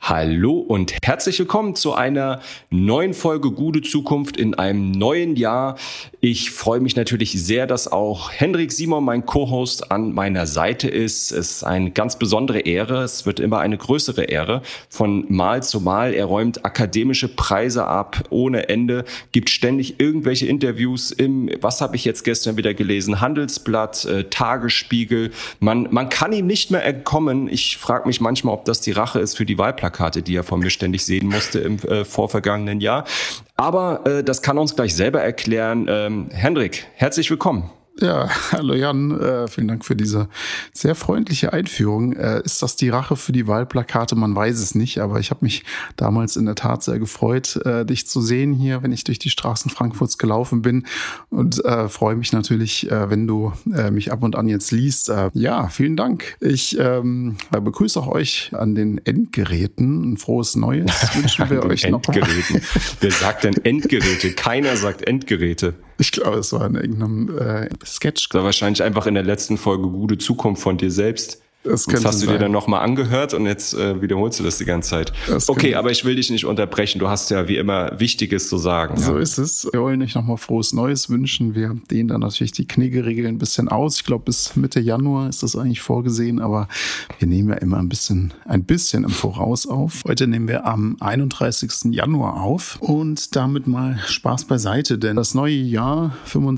Hallo und herzlich willkommen zu einer neuen Folge Gute Zukunft in einem neuen Jahr. Ich freue mich natürlich sehr, dass auch Hendrik Simon, mein Co-Host, an meiner Seite ist. Es ist eine ganz besondere Ehre. Es wird immer eine größere Ehre von Mal zu Mal. Er räumt akademische Preise ab ohne Ende, gibt ständig irgendwelche Interviews was habe ich jetzt gestern wieder gelesen? Handelsblatt, Tagesspiegel. Man kann ihm nicht mehr entkommen. Ich frage mich manchmal, ob das die Rache ist für die Wahlplakate, die er von mir ständig sehen musste im vorvergangenen Jahr. Aber das kann er uns gleich selber erklären. Hendrik, herzlich willkommen. Ja, hallo Jan, vielen Dank für diese sehr freundliche Einführung. Ist das die Rache für die Wahlplakate? Man weiß es nicht, aber ich habe mich damals in der Tat sehr gefreut, dich zu sehen hier, wenn ich durch die Straßen Frankfurts gelaufen bin, und freue mich natürlich, wenn du mich ab und an jetzt liest. Ja, vielen Dank. Ich begrüße auch euch an den Endgeräten. Ein frohes Neues wünschen wir euch noch. Endgeräten. Wer sagt denn Endgeräte? Keiner sagt Endgeräte. Ich glaube, es war in irgendeinem Sketch. Das war wahrscheinlich einfach in der letzten Folge Gute Zukunft von dir selbst. Das hast du dir dann nochmal angehört und jetzt wiederholst du das die ganze Zeit. Okay, aber ich will dich nicht unterbrechen. Du hast ja wie immer Wichtiges zu sagen. So ist es. Wir wollen euch nochmal frohes Neues wünschen. Wir dehnen dann natürlich die Knigge-Regel ein bisschen aus. Ich glaube, bis Mitte Januar ist das eigentlich vorgesehen, aber wir nehmen ja immer ein bisschen im Voraus auf. Heute nehmen wir am 31. Januar auf und damit mal Spaß beiseite, denn das neue Jahr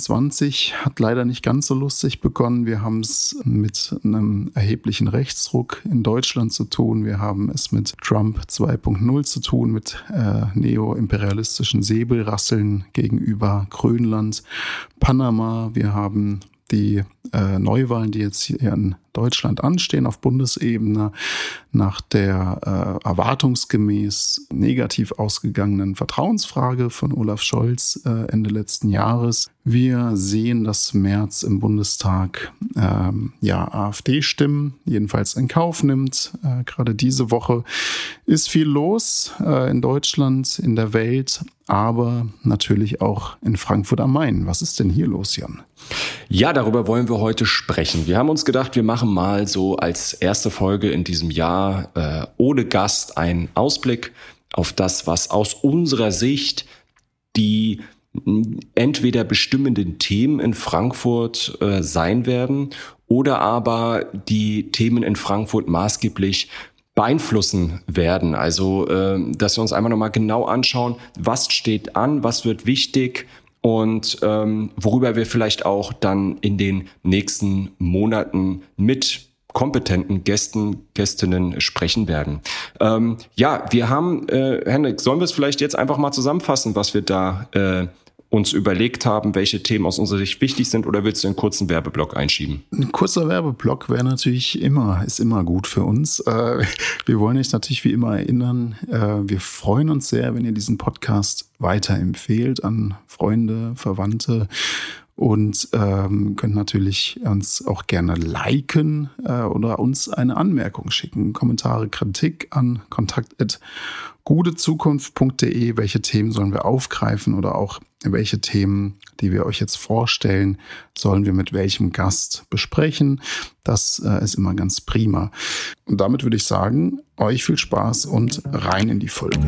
25 hat leider nicht ganz so lustig begonnen. Wir haben es mit einem erheblichen Rechtsruck in Deutschland zu tun. Wir haben es mit Trump 2.0 zu tun, mit neoimperialistischen Säbelrasseln gegenüber Grönland, Panama. Wir haben die Neuwahlen, die jetzt hier in Deutschland anstehen auf Bundesebene, nach der erwartungsgemäß negativ ausgegangenen Vertrauensfrage von Olaf Scholz Ende letzten Jahres. Wir sehen, dass Merz im Bundestag AfD-Stimmen jedenfalls in Kauf nimmt. Gerade diese Woche ist viel los in Deutschland, in der Welt, aber natürlich auch in Frankfurt am Main. Was ist denn hier los, Jan? Ja, darüber wollen wir heute sprechen. Wir haben uns gedacht, wir machen mal so als erste Folge in diesem Jahr ohne Gast einen Ausblick auf das, was aus unserer Sicht die entweder bestimmenden Themen in Frankfurt sein werden oder aber die Themen in Frankfurt maßgeblich beeinflussen werden. Also, dass wir uns einfach nochmal genau anschauen, was steht an, was wird wichtig und worüber wir vielleicht auch dann in den nächsten Monaten mit kompetenten Gästinnen sprechen werden. Wir haben, Hendrik, sollen wir es vielleicht jetzt einfach mal zusammenfassen, was wir da uns überlegt haben, welche Themen aus unserer Sicht wichtig sind, oder willst du einen kurzen Werbeblock einschieben? Ein kurzer Werbeblock wäre natürlich ist immer gut für uns. Wir wollen euch natürlich wie immer erinnern, wir freuen uns sehr, wenn ihr diesen Podcast weiterempfehlt an Freunde, Verwandte, und könnt natürlich uns auch gerne liken oder uns eine Anmerkung schicken. Kommentare, Kritik an kontakt@gutezukunft.de. Welche Themen sollen wir aufgreifen oder auch welche Themen, die wir euch jetzt vorstellen, sollen wir mit welchem Gast besprechen. Das ist immer ganz prima. Und damit würde ich sagen, euch viel Spaß und rein in die Folge.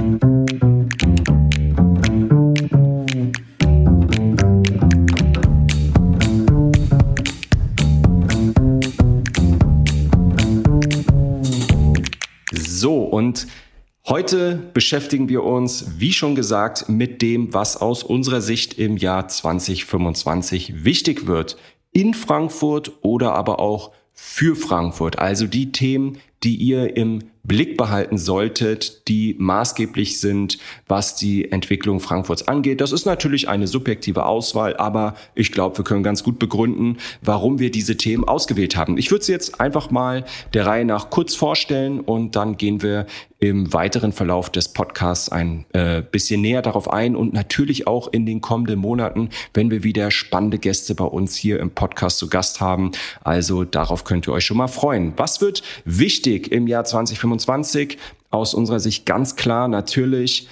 So, und heute beschäftigen wir uns, wie schon gesagt, mit dem, was aus unserer Sicht im Jahr 2025 wichtig wird. In Frankfurt oder aber auch für Frankfurt. Also die Themen, die ihr im Blick behalten solltet, die maßgeblich sind, was die Entwicklung Frankfurts angeht. Das ist natürlich eine subjektive Auswahl, aber ich glaube, wir können ganz gut begründen, warum wir diese Themen ausgewählt haben. Ich würde sie jetzt einfach mal der Reihe nach kurz vorstellen und dann gehen wir im weiteren Verlauf des Podcasts ein bisschen näher darauf ein und natürlich auch in den kommenden Monaten, wenn wir wieder spannende Gäste bei uns hier im Podcast zu Gast haben. Also darauf könnt ihr euch schon mal freuen. Was wird wichtig im Jahr 2025? Aus unserer Sicht ganz klar natürlich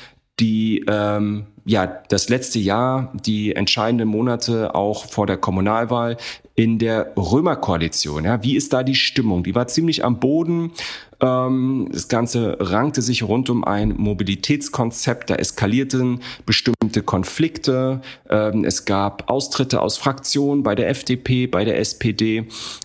das letzte Jahr, die entscheidenden Monate auch vor der Kommunalwahl. in der Römerkoalition. Ja, wie ist da die Stimmung? Die war ziemlich am Boden. Das Ganze rankte sich rund um ein Mobilitätskonzept. Da eskalierten bestimmte Konflikte. Es gab Austritte aus Fraktionen bei der FDP, bei der SPD.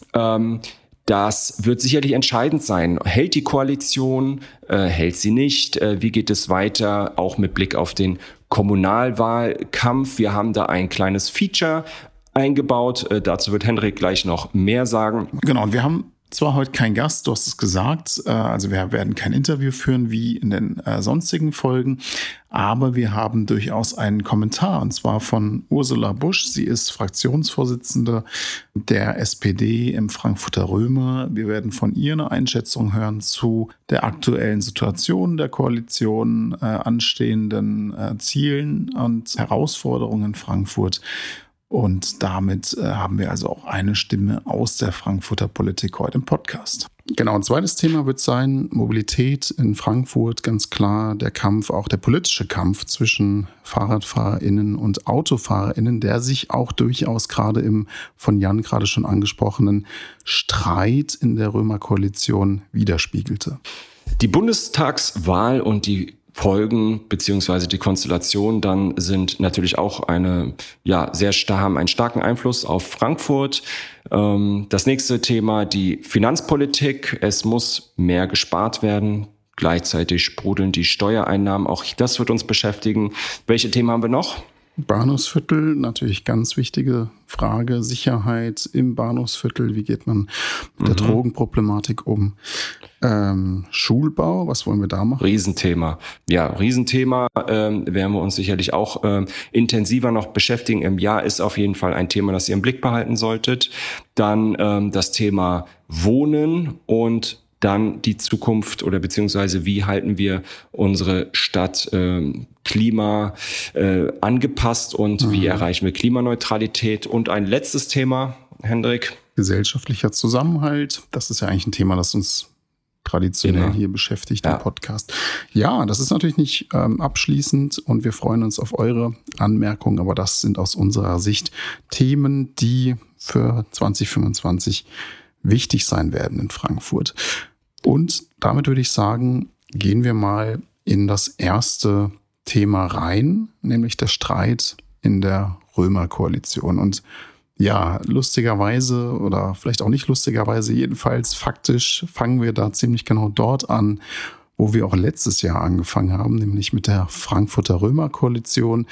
Das wird sicherlich entscheidend sein. Hält die Koalition? Hält sie nicht? Wie geht es weiter? Auch mit Blick auf den Kommunalwahlkampf. Wir haben da ein kleines Feature eingebaut. Dazu wird Hendrik gleich noch mehr sagen. Genau, und wir haben zwar heute kein Gast, du hast es gesagt, also wir werden kein Interview führen wie in den sonstigen Folgen, aber wir haben durchaus einen Kommentar, und zwar von Ursula Busch. Sie ist Fraktionsvorsitzende der SPD im Frankfurter Römer. Wir werden von ihr eine Einschätzung hören zu der aktuellen Situation der Koalition, anstehenden Zielen und Herausforderungen in Frankfurt. Und damit haben wir also auch eine Stimme aus der Frankfurter Politik heute im Podcast. Genau, ein zweites Thema wird sein Mobilität in Frankfurt. Ganz klar der Kampf, auch der politische Kampf zwischen FahrradfahrerInnen und AutofahrerInnen, der sich auch durchaus gerade im von Jan gerade schon angesprochenen Streit in der Römerkoalition widerspiegelte. Die Bundestagswahl und die Folgen beziehungsweise die Konstellation dann sind natürlich auch haben einen starken Einfluss auf Frankfurt. Das nächste Thema, die Finanzpolitik. Es muss mehr gespart werden. Gleichzeitig sprudeln die Steuereinnahmen. Auch das wird uns beschäftigen. Welche Themen haben wir noch? Bahnhofsviertel, natürlich ganz wichtige Frage. Sicherheit im Bahnhofsviertel. Wie geht man mit der Drogenproblematik um? Schulbau, was wollen wir da machen? Riesenthema. Ja, Riesenthema. Werden wir uns sicherlich auch intensiver noch beschäftigen. Im Jahr ist auf jeden Fall ein Thema, das ihr im Blick behalten solltet. Dann das Thema Wohnen und dann die Zukunft oder beziehungsweise wie halten wir unsere Stadt Klima angepasst und wie erreichen wir Klimaneutralität? Und ein letztes Thema, Hendrik. Gesellschaftlicher Zusammenhalt. Das ist ja eigentlich ein Thema, das uns traditionell hier beschäftigt im Podcast. Ja, das ist natürlich nicht abschließend und wir freuen uns auf eure Anmerkungen, aber das sind aus unserer Sicht Themen, die für 2025 wichtig sein werden in Frankfurt. Und damit würde ich sagen, gehen wir mal in das erste Thema rein, nämlich der Streit in der Römerkoalition. Und ja, lustigerweise oder vielleicht auch nicht lustigerweise, jedenfalls faktisch fangen wir da ziemlich genau dort an, wo wir auch letztes Jahr angefangen haben, nämlich mit der Frankfurter Römerkoalition.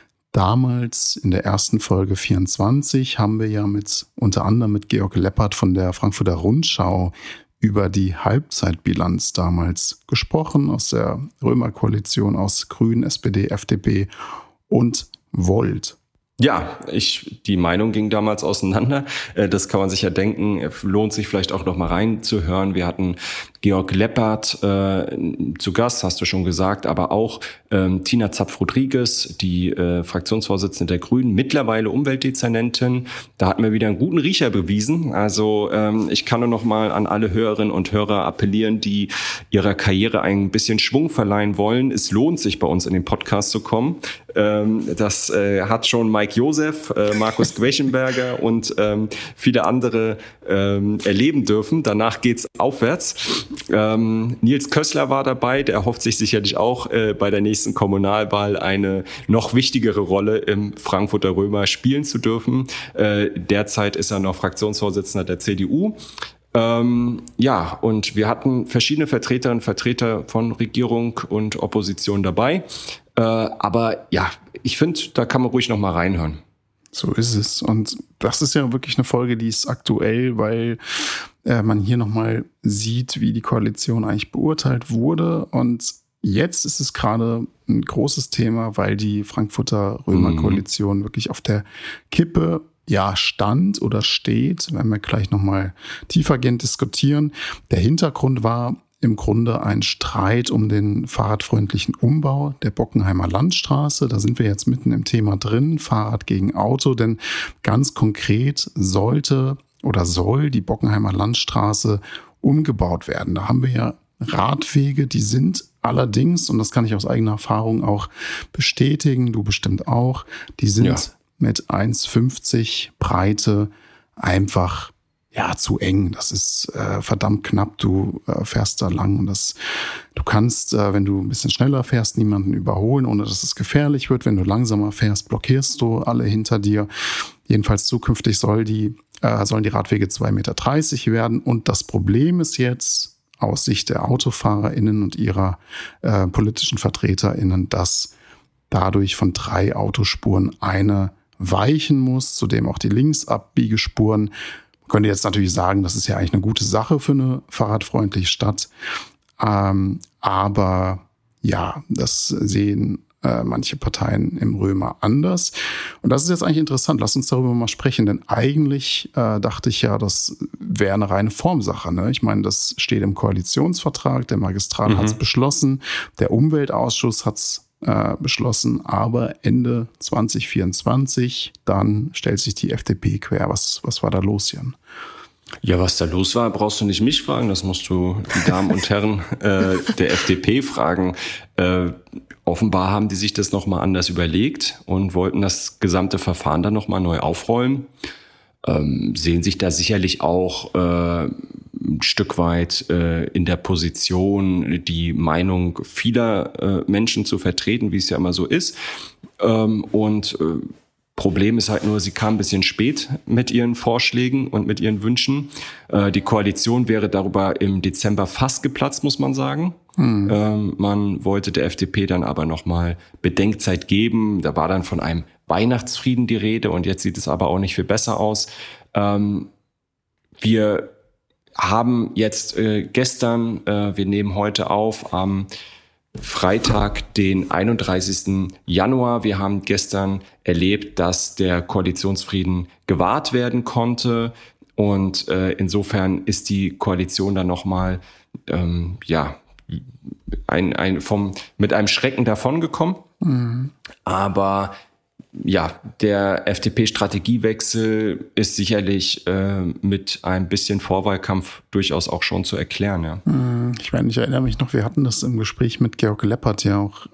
Damals in der ersten Folge 24 haben wir ja unter anderem mit Georg Leppert von der Frankfurter Rundschau über die Halbzeitbilanz damals gesprochen, aus der Römerkoalition aus Grünen, SPD, FDP und Volt. Ja, die Meinung ging damals auseinander. Das kann man sich ja denken. Lohnt sich vielleicht auch noch mal reinzuhören. Wir hatten Georg Leppert zu Gast, hast du schon gesagt, aber auch Tina Zapf-Rodriguez, die Fraktionsvorsitzende der Grünen, mittlerweile Umweltdezernentin. Da hatten wir wieder einen guten Riecher bewiesen. Also ich kann nur noch mal an alle Hörerinnen und Hörer appellieren, die ihrer Karriere ein bisschen Schwung verleihen wollen. Es lohnt sich, bei uns in den Podcast zu kommen. Das hat schon Mike Josef, Markus Gweichenberger und viele andere erleben dürfen. Danach geht's aufwärts. Nils Kössler war dabei, der hofft sich sicherlich auch bei der nächsten Kommunalwahl eine noch wichtigere Rolle im Frankfurter Römer spielen zu dürfen. Derzeit ist er noch Fraktionsvorsitzender der CDU. Und wir hatten verschiedene Vertreterinnen und Vertreter von Regierung und Opposition dabei. Aber ja, ich finde, da kann man ruhig noch mal reinhören. So ist es. Und das ist ja wirklich eine Folge, die ist aktuell, weil man hier noch mal sieht, wie die Koalition eigentlich beurteilt wurde. Und jetzt ist es gerade ein großes Thema, weil die Frankfurter Römerkoalition wirklich auf der Kippe stand oder steht. Werden wir gleich noch mal tiefergehend diskutieren. Der Hintergrund war im Grunde ein Streit um den fahrradfreundlichen Umbau der Bockenheimer Landstraße. Da sind wir jetzt mitten im Thema drin, Fahrrad gegen Auto, denn ganz konkret soll die Bockenheimer Landstraße umgebaut werden. Da haben wir ja Radwege, die sind allerdings, und das kann ich aus eigener Erfahrung auch bestätigen, du bestimmt auch, die sind mit 1,50 Breite einfach zu eng. Das ist verdammt knapp. Du fährst da lang und du kannst, wenn du ein bisschen schneller fährst, niemanden überholen, ohne dass es gefährlich wird. Wenn du langsamer fährst, blockierst du alle hinter dir. Jedenfalls zukünftig sollen die Radwege 2,30 Meter werden. Und das Problem ist jetzt aus Sicht der AutofahrerInnen und ihrer politischen VertreterInnen, dass dadurch von 3 Autospuren eine weichen muss, zudem auch die Linksabbiegespuren. Man könnte jetzt natürlich sagen, das ist ja eigentlich eine gute Sache für eine fahrradfreundliche Stadt. Aber ja, das sehen manche Parteien im Römer anders. Und das ist jetzt eigentlich interessant. Lass uns darüber mal sprechen, denn eigentlich dachte ich ja, das wäre eine reine Formsache. Ne? Ich meine, das steht im Koalitionsvertrag, der Magistrat hat es beschlossen, der Umweltausschuss hat es beschlossen, aber Ende 2024, dann stellt sich die FDP quer. Was war da los, Jan? Ja, was da los war, brauchst du nicht mich fragen, das musst du die Damen und Herren der FDP fragen. Offenbar haben die sich das nochmal anders überlegt und wollten das gesamte Verfahren dann nochmal neu aufrollen. Sehen sich da sicherlich auch ein Stück weit in der Position, die Meinung vieler Menschen zu vertreten, wie es ja immer so ist. Problem ist halt nur, sie kam ein bisschen spät mit ihren Vorschlägen und mit ihren Wünschen. Die Koalition wäre darüber im Dezember fast geplatzt, muss man sagen. Man wollte der FDP dann aber nochmal Bedenkzeit geben. Da war dann von einem Weihnachtsfrieden die Rede und jetzt sieht es aber auch nicht viel besser aus. Wir haben jetzt gestern, wir nehmen heute auf am Freitag, den 31. Januar. Wir haben gestern erlebt, dass der Koalitionsfrieden gewahrt werden konnte. Und insofern ist die Koalition dann nochmal mit einem Schrecken davongekommen. Aber ja, der FDP-Strategiewechsel ist sicherlich mit ein bisschen Vorwahlkampf durchaus auch schon zu erklären. Ja. Ich meine, ich erinnere mich noch, wir hatten das im Gespräch mit Georg Leppert ja auch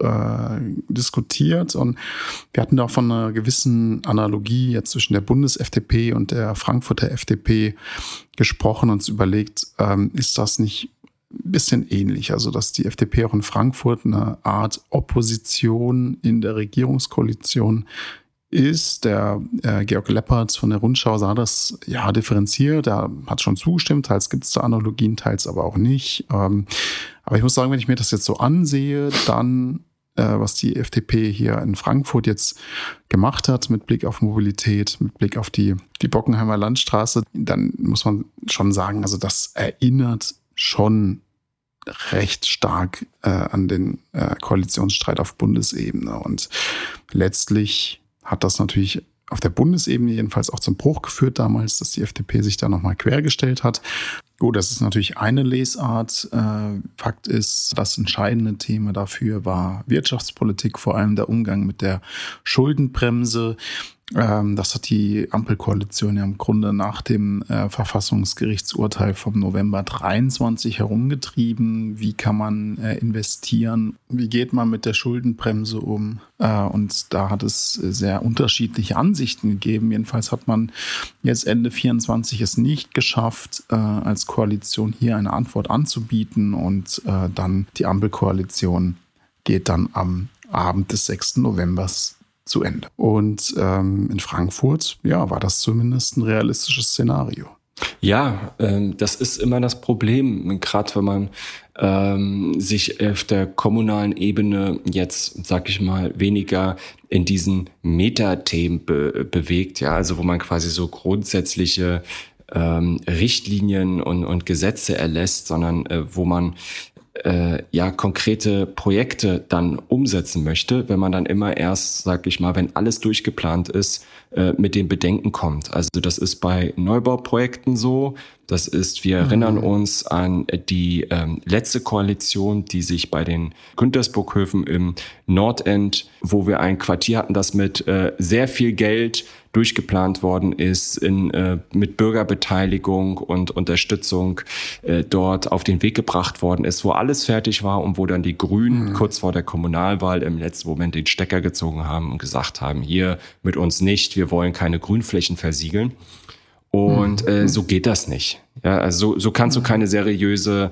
diskutiert und wir hatten da auch von einer gewissen Analogie jetzt zwischen der Bundes-FDP und der Frankfurter FDP gesprochen und uns überlegt, ist das nicht ein bisschen ähnlich, also dass die FDP auch in Frankfurt eine Art Opposition in der Regierungskoalition ist. Der Georg Leppert von der Rundschau sah das differenziert, er hat schon zugestimmt, teils gibt es da Analogien, teils aber auch nicht. Aber ich muss sagen, wenn ich mir das jetzt so ansehe, dann was die FDP hier in Frankfurt jetzt gemacht hat mit Blick auf Mobilität, mit Blick auf die Bockenheimer Landstraße, dann muss man schon sagen, also das erinnert schon recht stark an den Koalitionsstreit auf Bundesebene. Und letztlich hat das natürlich auf der Bundesebene jedenfalls auch zum Bruch geführt damals, dass die FDP sich da nochmal quergestellt hat. Gut, das ist natürlich eine Lesart. Fakt ist, das entscheidende Thema dafür war Wirtschaftspolitik, vor allem der Umgang mit der Schuldenbremse. Das hat die Ampelkoalition ja im Grunde nach dem Verfassungsgerichtsurteil vom November 23 herumgetrieben. Wie kann man investieren? Wie geht man mit der Schuldenbremse um? Und da hat es sehr unterschiedliche Ansichten gegeben. Jedenfalls hat man jetzt Ende 24 es nicht geschafft, als Koalition hier eine Antwort anzubieten. Und dann die Ampelkoalition geht dann am Abend des 6. Novembers zu Ende. Und in Frankfurt, war das zumindest ein realistisches Szenario. Ja, das ist immer das Problem, gerade wenn man sich auf der kommunalen Ebene jetzt, sag ich mal, weniger in diesen Metathemen bewegt, ja, also wo man quasi so grundsätzliche Richtlinien und Gesetze erlässt, sondern wo man konkrete Projekte dann umsetzen möchte, wenn man dann immer erst, sag ich mal, wenn alles durchgeplant ist, mit den Bedenken kommt. Also das ist bei Neubauprojekten so. Das ist, wir erinnern uns an die letzte Koalition, die sich bei den Güntersburghöfen im Nordend, wo wir ein Quartier hatten, das mit sehr viel Geld durchgeplant worden ist, mit Bürgerbeteiligung und Unterstützung dort auf den Weg gebracht worden ist, wo alles fertig war und wo dann die Grünen kurz vor der Kommunalwahl im letzten Moment den Stecker gezogen haben und gesagt haben, hier mit uns nicht, wir wollen keine Grünflächen versiegeln. Und so geht das nicht. Ja, also so kannst du keine seriöse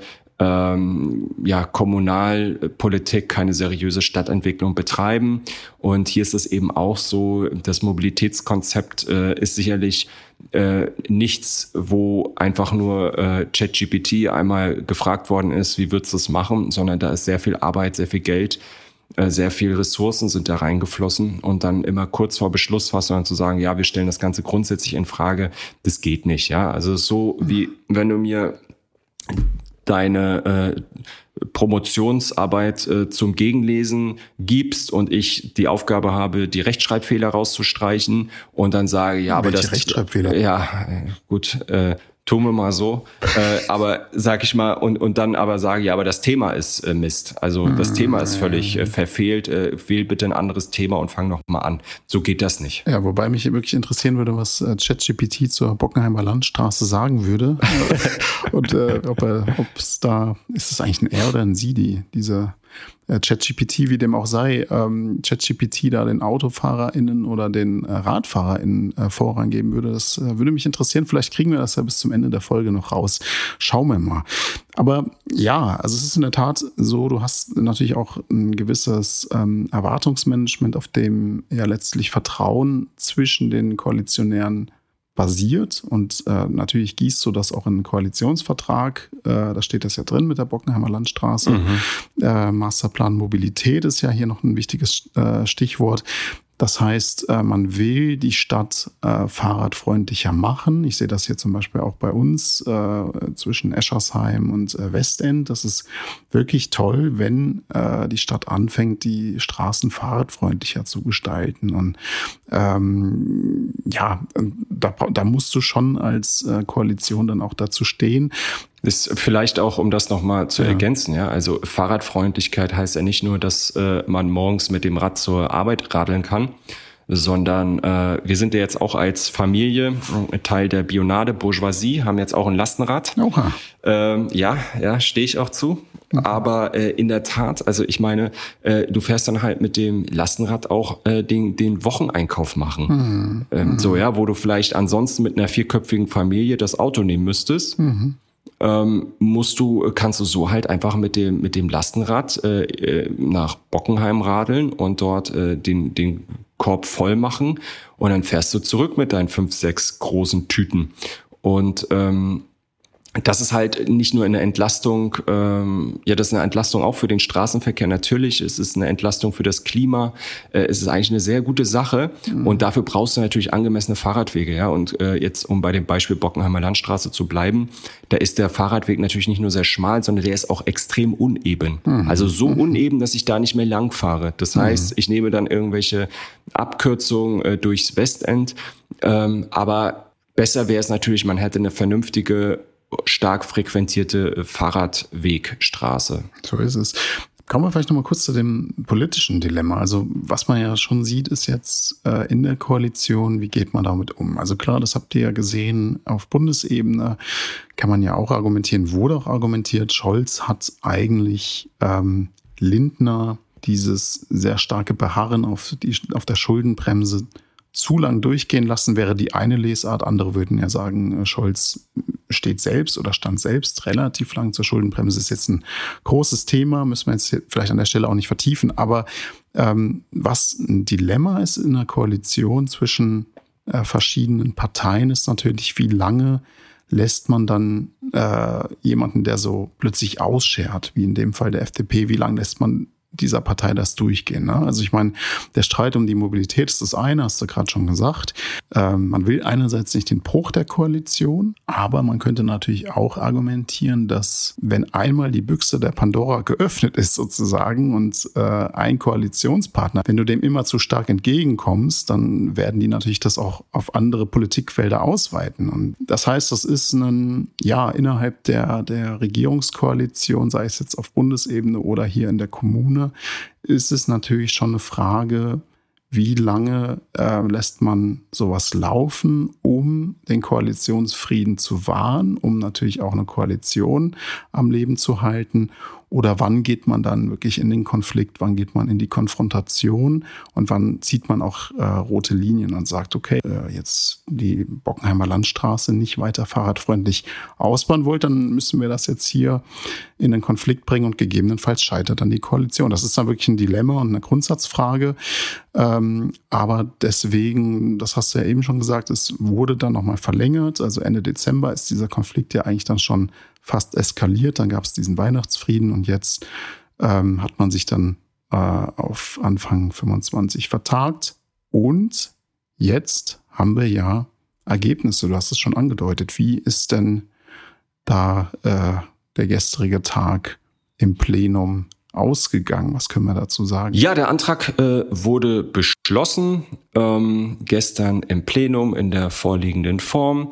Kommunalpolitik, keine seriöse Stadtentwicklung betreiben. Und hier ist es eben auch so, das Mobilitätskonzept ist sicherlich nichts, wo einfach nur ChatGPT einmal gefragt worden ist, wie würdest du es machen, sondern da ist sehr viel Arbeit, sehr viel Geld, sehr viel Ressourcen sind da reingeflossen und dann immer kurz vor Beschlussfassung dann zu sagen, ja, wir stellen das Ganze grundsätzlich in Frage, das geht nicht. Ja, also so wie wenn du mir deine Promotionsarbeit zum Gegenlesen gibst und ich die Aufgabe habe, die Rechtschreibfehler rauszustreichen und dann sage, ja, aber welche das Rechtschreibfehler? Ja, gut, tun wir mal so, aber sag ich mal und dann aber sage, ja, aber das Thema ist Mist. Also das Thema ist völlig verfehlt. Wähl bitte ein anderes Thema und fang noch mal an. So geht das nicht. Ja, wobei mich wirklich interessieren würde, was ChatGPT zur Bockenheimer Landstraße sagen würde und ist es eigentlich ein Er oder ein Sie, diese ChatGPT, wie dem auch sei, ChatGPT da den AutofahrerInnen oder den RadfahrerInnen Vorrang geben würde. Das würde mich interessieren. Vielleicht kriegen wir das ja bis zum Ende der Folge noch raus. Schauen wir mal. Aber ja, also es ist in der Tat so, du hast natürlich auch ein gewisses Erwartungsmanagement, auf dem ja letztlich Vertrauen zwischen den Koalitionären basiert und natürlich gießt du das auch in einen Koalitionsvertrag, da steht das ja drin mit der Bockenheimer Landstraße. Masterplan Mobilität ist ja hier noch ein wichtiges Stichwort. Das heißt, man will die Stadt fahrradfreundlicher machen. Ich sehe das hier zum Beispiel auch bei uns zwischen Eschersheim und Westend. Das ist wirklich toll, wenn die Stadt anfängt, die Straßen fahrradfreundlicher zu gestalten. Und da musst du schon als Koalition dann auch dazu stehen. Ist vielleicht auch, um das nochmal zu ergänzen, ja. Also Fahrradfreundlichkeit heißt ja nicht nur, dass man morgens mit dem Rad zur Arbeit radeln kann, sondern wir sind ja jetzt auch als Familie Teil der Bionade Bourgeoisie, haben jetzt auch ein Lastenrad. Oha. Ja, stehe ich auch zu. Aber in der Tat, also ich meine, du fährst dann halt mit dem Lastenrad auch den Wocheneinkauf machen. Wo du vielleicht ansonsten mit einer 4-köpfigen Familie das Auto nehmen müsstest. Kannst du so halt einfach mit dem Lastenrad nach Bockenheim radeln und dort den Korb voll machen und dann fährst du zurück mit deinen 5, 6 großen Tüten. Und das ist halt nicht nur eine Entlastung, das ist eine Entlastung auch für den Straßenverkehr natürlich, es ist eine Entlastung für das Klima, es ist eigentlich eine sehr gute Sache und dafür brauchst du natürlich angemessene Fahrradwege, ja, und jetzt, um bei dem Beispiel Bockenheimer Landstraße zu bleiben, da ist der Fahrradweg natürlich nicht nur sehr schmal, sondern der ist auch extrem uneben, also so uneben, dass ich da nicht mehr lang fahre. Das heißt, ich nehme dann irgendwelche Abkürzungen durchs Westend, aber besser wäre es natürlich, man hätte eine vernünftige, stark frequentierte Fahrradwegstraße. So ist es. Kommen wir vielleicht noch mal kurz zu dem politischen Dilemma. Also was man ja schon sieht, ist jetzt in der Koalition, wie geht man damit um? Also klar, das habt ihr ja gesehen, auf Bundesebene kann man ja auch argumentieren, wurde auch argumentiert, Scholz hat eigentlich Lindner dieses sehr starke Beharren auf der Schuldenbremse zu lang durchgehen lassen, wäre die eine Lesart. Andere würden ja sagen, Scholz stand selbst relativ lang zur Schuldenbremse. Das ist jetzt ein großes Thema, müssen wir jetzt vielleicht an der Stelle auch nicht vertiefen. Aber was ein Dilemma ist in der Koalition zwischen verschiedenen Parteien, ist natürlich, wie lange lässt man dann jemanden, der so plötzlich ausschert, wie in dem Fall der FDP, wie lange lässt man dieser Partei das durchgehen. Ne? Also ich meine, der Streit um die Mobilität ist das eine, hast du gerade schon gesagt. Man will einerseits nicht den Bruch der Koalition, aber man könnte natürlich auch argumentieren, dass wenn einmal die Büchse der Pandora geöffnet ist sozusagen und ein Koalitionspartner, wenn du dem immer zu stark entgegenkommst, dann werden die natürlich das auch auf andere Politikfelder ausweiten. Und das heißt, das ist innerhalb der Regierungskoalition, sei es jetzt auf Bundesebene oder hier in der Kommune, ist es natürlich schon eine Frage, wie lange lässt man sowas laufen, um den Koalitionsfrieden zu wahren, um natürlich auch eine Koalition am Leben zu halten Oder wann geht man dann wirklich in den Konflikt, wann geht man in die Konfrontation und wann zieht man auch rote Linien und sagt, okay, jetzt die Bockenheimer Landstraße nicht weiter fahrradfreundlich ausbauen wollt, dann müssen wir das jetzt hier in den Konflikt bringen und gegebenenfalls scheitert dann die Koalition. Das ist dann wirklich ein Dilemma und eine Grundsatzfrage. Aber deswegen, das hast du ja eben schon gesagt, es wurde dann nochmal verlängert. Also Ende Dezember ist dieser Konflikt ja eigentlich dann schon fast eskaliert. Dann gab es diesen Weihnachtsfrieden und jetzt hat man sich dann auf Anfang 25 vertagt. Und jetzt haben wir ja Ergebnisse. Du hast es schon angedeutet. Wie ist denn da der gestrige Tag im Plenum ausgegangen? Was können wir dazu sagen? Ja, der Antrag wurde beschlossen gestern im Plenum in der vorliegenden Form.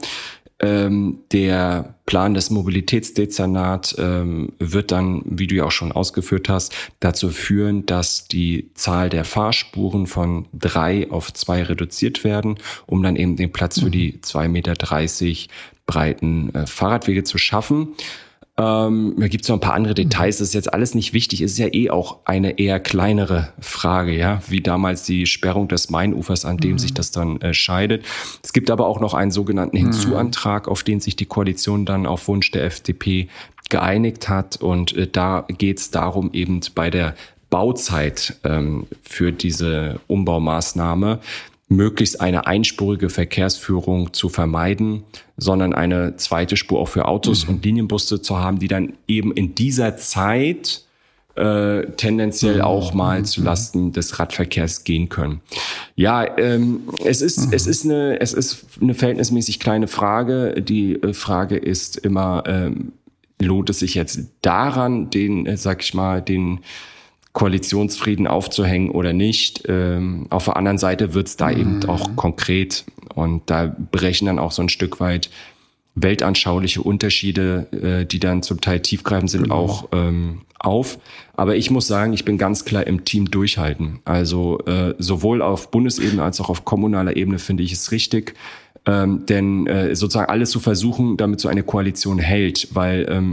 Der Plan des Mobilitätsdezernats wird dann, wie du ja auch schon ausgeführt hast, dazu führen, dass die Zahl der Fahrspuren von 3 auf 2 reduziert werden, um dann eben den Platz für die 2,30 Meter breiten Fahrradwege zu schaffen. Da gibt es noch ein paar andere Details, das ist jetzt alles nicht wichtig, es ist ja auch eine eher kleinere Frage, ja, wie damals die Sperrung des Mainufers, an dem sich das dann scheidet. Es gibt aber auch noch einen sogenannten Hinzuantrag, auf den sich die Koalition dann auf Wunsch der FDP geeinigt hat, und da geht es darum, eben bei der Bauzeit für diese Umbaumaßnahme möglichst eine einspurige Verkehrsführung zu vermeiden, sondern eine zweite Spur auch für Autos und Linienbusse zu haben, die dann eben in dieser Zeit tendenziell auch mal zu Lasten des Radverkehrs gehen können. Ja, es ist eine verhältnismäßig kleine Frage. Die Frage ist immer, lohnt es sich jetzt daran, den Koalitionsfrieden aufzuhängen oder nicht. Auf der anderen Seite wird es da eben auch konkret, und da brechen dann auch so ein Stück weit weltanschauliche Unterschiede, die dann zum Teil tiefgreifend sind, auch auf. Aber ich muss sagen, ich bin ganz klar im Team Durchhalten. Also sowohl auf Bundesebene als auch auf kommunaler Ebene finde ich es richtig, denn sozusagen alles zu versuchen, damit so eine Koalition hält, weil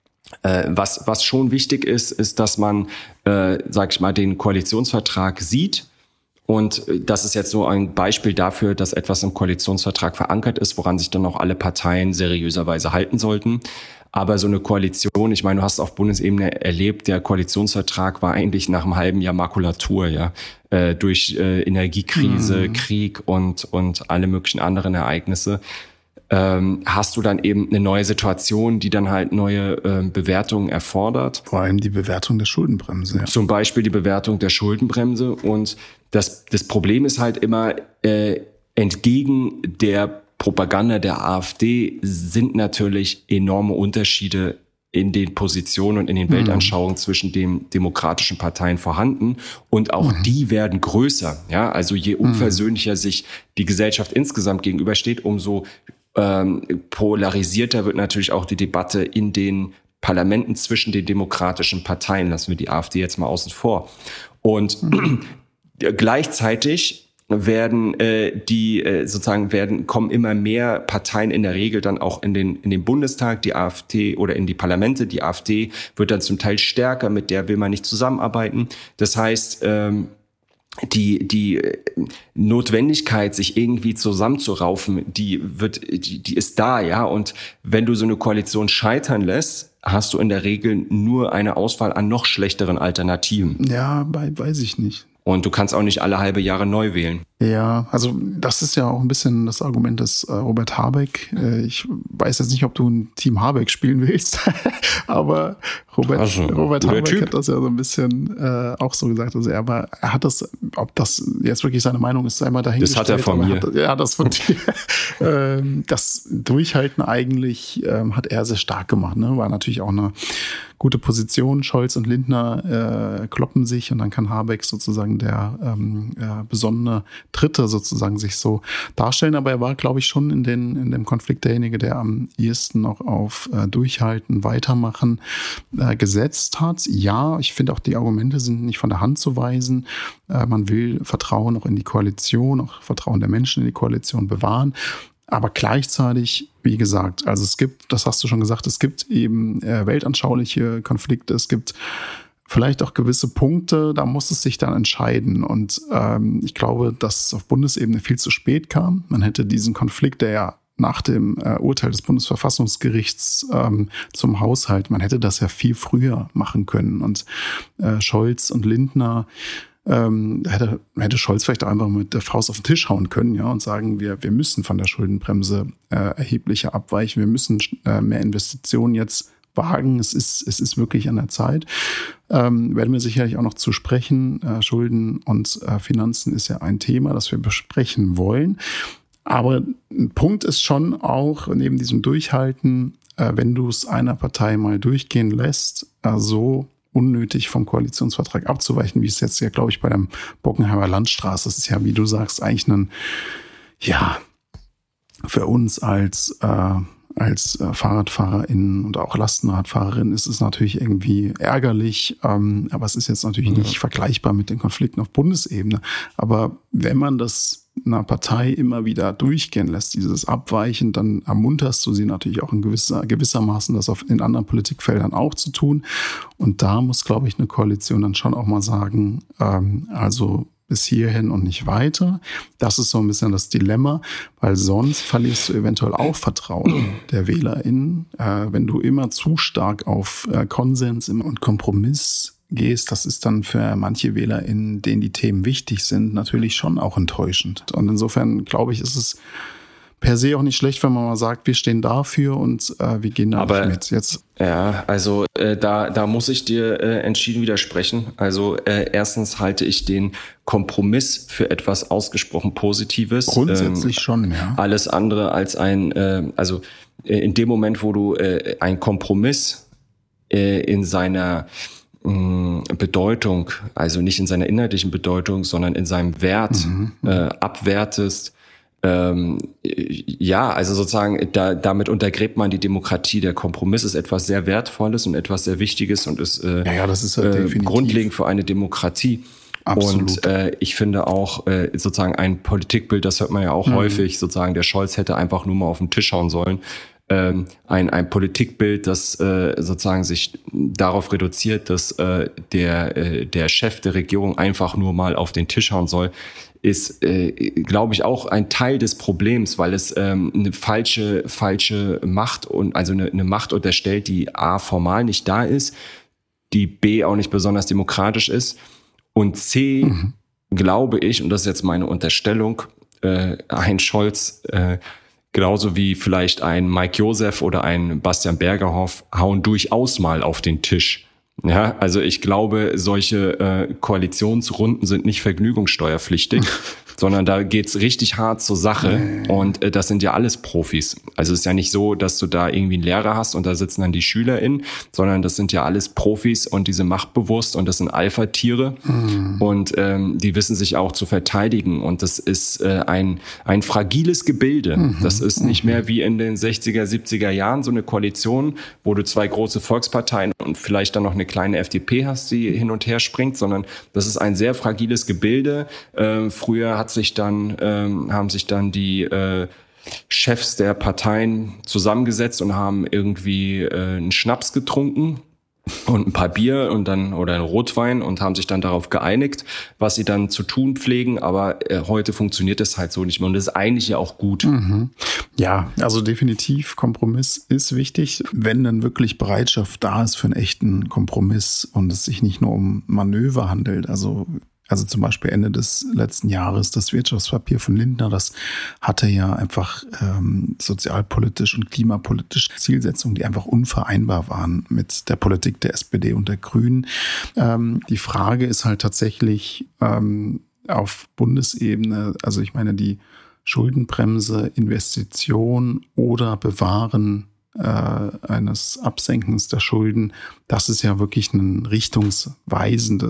was schon wichtig ist, dass man, den Koalitionsvertrag sieht. Und das ist jetzt so ein Beispiel dafür, dass etwas im Koalitionsvertrag verankert ist, woran sich dann auch alle Parteien seriöserweise halten sollten. Aber so eine Koalition, ich meine, du hast auf Bundesebene erlebt, der Koalitionsvertrag war eigentlich nach einem halben Jahr Makulatur, ja, durch Energiekrise, Krieg und alle möglichen anderen Ereignisse. Hast du dann eben eine neue Situation, die dann halt neue Bewertungen erfordert. Vor allem die Bewertung der Schuldenbremse. Ja. Zum Beispiel die Bewertung der Schuldenbremse. Und das Problem ist halt immer, entgegen der Propaganda der AfD sind natürlich enorme Unterschiede in den Positionen und in den Weltanschauungen zwischen den demokratischen Parteien vorhanden. Und auch die werden größer. Ja, also je unversöhnlicher sich die Gesellschaft insgesamt gegenübersteht, umso polarisierter wird natürlich auch die Debatte in den Parlamenten zwischen den demokratischen Parteien. Lassen wir die AfD jetzt mal außen vor. Und gleichzeitig kommen immer mehr Parteien in der Regel dann auch in den Bundestag, die AfD, oder in die Parlamente. Die AfD wird dann zum Teil stärker, mit der will man nicht zusammenarbeiten. Das heißt, die Notwendigkeit, sich irgendwie zusammenzuraufen, die ist da, ja. Und wenn du so eine Koalition scheitern lässt, hast du in der Regel nur eine Auswahl an noch schlechteren Alternativen. Ja, weiß ich nicht. Und du kannst auch nicht alle halbe Jahre neu wählen. Ja, also das ist ja auch ein bisschen das Argument des Robert Habeck. Ich weiß jetzt nicht, ob du ein Team Habeck spielen willst, aber Robert Habeck hat das ja so ein bisschen auch so gesagt. Also er hat das, ob das jetzt wirklich seine Meinung ist, einmal dahingestellt. Das hat er von mir. Das von dir. Das Durchhalten eigentlich hat er sehr stark gemacht. Ne? War natürlich auch eine gute Position. Scholz und Lindner kloppen sich, und dann kann Habeck sozusagen der besonnene Dritte sozusagen sich so darstellen. Aber er war, glaube ich, schon in dem Konflikt derjenige, der am ehesten noch auf Durchhalten, Weitermachen gesetzt hat. Ja, ich finde auch, die Argumente sind nicht von der Hand zu weisen. Man will Vertrauen auch in die Koalition, auch Vertrauen der Menschen in die Koalition bewahren. Aber gleichzeitig, wie gesagt, also es gibt, das hast du schon gesagt, es gibt eben weltanschauliche Konflikte, es gibt vielleicht auch gewisse Punkte, da muss es sich dann entscheiden. Und ich glaube, dass es auf Bundesebene viel zu spät kam. Man hätte diesen Konflikt, der ja nach dem Urteil des Bundesverfassungsgerichts zum Haushalt, man hätte das ja viel früher machen können. Und Scholz und Lindner hätte Scholz vielleicht auch einfach mit der Faust auf den Tisch hauen können, ja, und sagen, wir müssen von der Schuldenbremse erheblicher abweichen, wir müssen mehr Investitionen jetzt wagen. Es ist wirklich an der Zeit. Werden wir sicherlich auch noch zu sprechen. Schulden und Finanzen ist ja ein Thema, das wir besprechen wollen. Aber ein Punkt ist schon auch, neben diesem Durchhalten, wenn du es einer Partei mal durchgehen lässt, so unnötig vom Koalitionsvertrag abzuweichen, wie es jetzt ja, glaube ich, bei der Bockenheimer Landstraße, das ist ja, wie du sagst, eigentlich für uns als FahrradfahrerInnen und auch LastenradfahrerInnen ist es natürlich irgendwie ärgerlich, aber es ist jetzt natürlich nicht vergleichbar mit den Konflikten auf Bundesebene. Aber wenn man das einer Partei immer wieder durchgehen lässt, dieses Abweichen, dann ermunterst du sie natürlich auch in gewissermaßen, das in anderen Politikfeldern auch zu tun. Und da muss, glaube ich, eine Koalition dann schon auch mal sagen, also bis hierhin und nicht weiter. Das ist so ein bisschen das Dilemma, weil sonst verlierst du eventuell auch Vertrauen der WählerInnen, wenn du immer zu stark auf Konsens und Kompromiss gehst. Das ist dann für manche WählerInnen, denen die Themen wichtig sind, natürlich schon auch enttäuschend. Und insofern, glaube ich, ist es per se auch nicht schlecht, wenn man mal sagt, wir stehen dafür und wir gehen da nicht mit. Jetzt. Ja, also da muss ich dir entschieden widersprechen. Also erstens halte ich den Kompromiss für etwas ausgesprochen Positives. Grundsätzlich schon, ja. Alles andere als also in dem Moment, wo du ein Kompromiss in seiner Bedeutung, also nicht in seiner inhaltlichen Bedeutung, sondern in seinem Wert abwertest, ja, also sozusagen, damit untergräbt man die Demokratie. Der Kompromiss ist etwas sehr Wertvolles und etwas sehr Wichtiges und ist, das ist halt definitiv grundlegend für eine Demokratie. Absolut. Und ich finde auch sozusagen ein Politikbild, das hört man ja auch häufig, sozusagen der Scholz hätte einfach nur mal auf den Tisch hauen sollen. Ein Politikbild, das sozusagen sich darauf reduziert, dass der Chef der Regierung einfach nur mal auf den Tisch hauen soll, ist, glaube ich, auch ein Teil des Problems, weil es eine falsche Macht und also eine Macht unterstellt, die A formal nicht da ist, die B auch nicht besonders demokratisch ist und C, glaube ich, und das ist jetzt meine Unterstellung, ein Scholz genauso wie vielleicht ein Mike Joseph oder ein Bastian Bergerhoff hauen durchaus mal auf den Tisch. Ja, also ich glaube, solche Koalitionsrunden sind nicht vergnügungssteuerpflichtig, sondern da geht's richtig hart zur Sache und das sind ja alles Profis. Also es ist ja nicht so, dass du da irgendwie einen Lehrer hast und da sitzen dann die SchülerInnen, sondern das sind ja alles Profis und diese machtbewusst und das sind Alpha-Tiere und die wissen sich auch zu verteidigen und das ist ein fragiles Gebilde. Das ist nicht mehr wie in den 60er, 70er Jahren so eine Koalition, wo du zwei große Volksparteien und vielleicht dann noch eine kleine FDP hast, die hin und her springt, sondern das ist ein sehr fragiles Gebilde. Früher haben sich dann die Chefs der Parteien zusammengesetzt und haben irgendwie einen Schnaps getrunken und ein paar Bier und dann oder einen Rotwein und haben sich dann darauf geeinigt, was sie dann zu tun pflegen. Aber heute funktioniert das halt so nicht mehr und das ist eigentlich ja auch gut. Ja, also definitiv Kompromiss ist wichtig, wenn dann wirklich Bereitschaft da ist für einen echten Kompromiss und es sich nicht nur um Manöver handelt. Also zum Beispiel Ende des letzten Jahres das Wirtschaftspapier von Lindner, das hatte ja einfach sozialpolitisch und klimapolitisch Zielsetzungen, die einfach unvereinbar waren mit der Politik der SPD und der Grünen. Die Frage ist halt tatsächlich auf Bundesebene, also ich meine die Schuldenbremse, Investition oder Bewahren eines Absenkens der Schulden, das ist ja wirklich eine richtungsweisende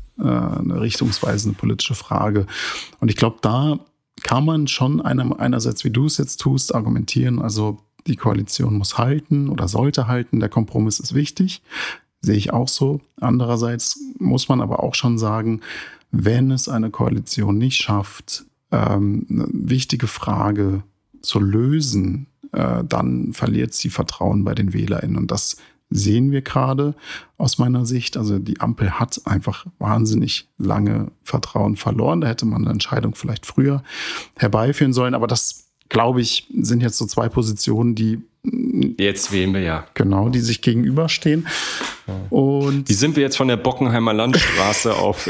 politische Frage. Und ich glaube, da kann man schon einerseits, wie du es jetzt tust, argumentieren, also die Koalition muss halten oder sollte halten, der Kompromiss ist wichtig, sehe ich auch so. Andererseits muss man aber auch schon sagen, wenn es eine Koalition nicht schafft, eine wichtige Frage zu lösen, dann verliert sie Vertrauen bei den WählerInnen. Und das sehen wir gerade aus meiner Sicht. Also die Ampel hat einfach wahnsinnig lange Vertrauen verloren. Da hätte man eine Entscheidung vielleicht früher herbeiführen sollen. Aber das, glaube ich, sind jetzt so zwei Positionen, die jetzt wählen wir ja. Genau, die sich gegenüberstehen. Und wie sind wir jetzt von der Bockenheimer Landstraße auf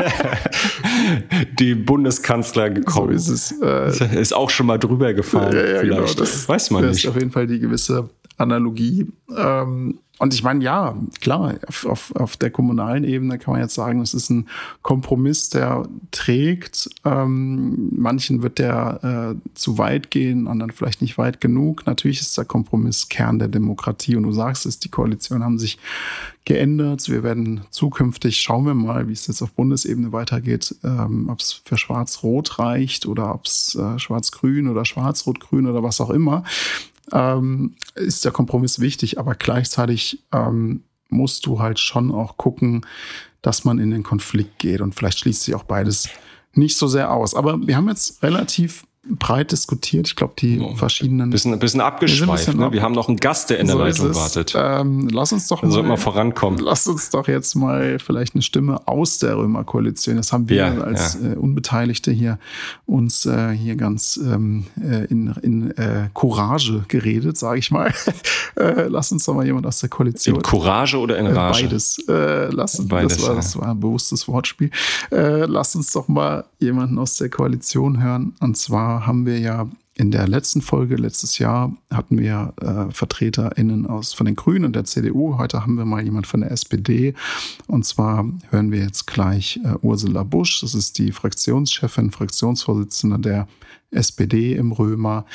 die Bundeskanzler gekommen? So ist es. Ist auch schon mal drüber gefallen. Ja, vielleicht. Genau, das weiß man nicht. Das ist auf jeden Fall die gewisse Analogie. Und ich meine, ja, klar, auf der kommunalen Ebene kann man jetzt sagen, es ist ein Kompromiss, der trägt. Manchen wird der zu weit gehen, anderen vielleicht nicht weit genug. Natürlich ist der Kompromiss Kern der Demokratie. Und du sagst es, die Koalitionen haben sich geändert. Wir werden zukünftig, schauen wir mal, wie es jetzt auf Bundesebene weitergeht, ob es für Schwarz-Rot reicht oder ob es Schwarz-Grün oder Schwarz-Rot-Grün oder was auch immer. Ist der Kompromiss wichtig, aber gleichzeitig musst du halt schon auch gucken, dass man in den Konflikt geht und vielleicht schließt sich auch beides nicht so sehr aus. Aber wir haben jetzt relativ breit diskutiert. Ich glaube, die verschiedenen... Bisschen abgeschweift. Ne? Wir haben noch einen Gast, der in der Leitung wartet. Lass uns doch mal vorankommen. Lass uns doch jetzt mal vielleicht eine Stimme aus der Römer-Koalition. Das haben wir als Unbeteiligte hier uns hier ganz in Courage geredet, sage ich mal. Lass uns doch mal jemand aus der Koalition. In Courage oder in Rage? Beides. Beides. Das war ein bewusstes Wortspiel. Lass uns doch mal jemanden aus der Koalition hören. Und zwar haben wir ja in der letzten Folge, letztes Jahr, hatten wir VertreterInnen von den Grünen und der CDU. Heute haben wir mal jemand von der SPD. Und zwar hören wir jetzt gleich Ursula Busch. Das ist die Fraktionschefin, Fraktionsvorsitzende der SPD im Römer.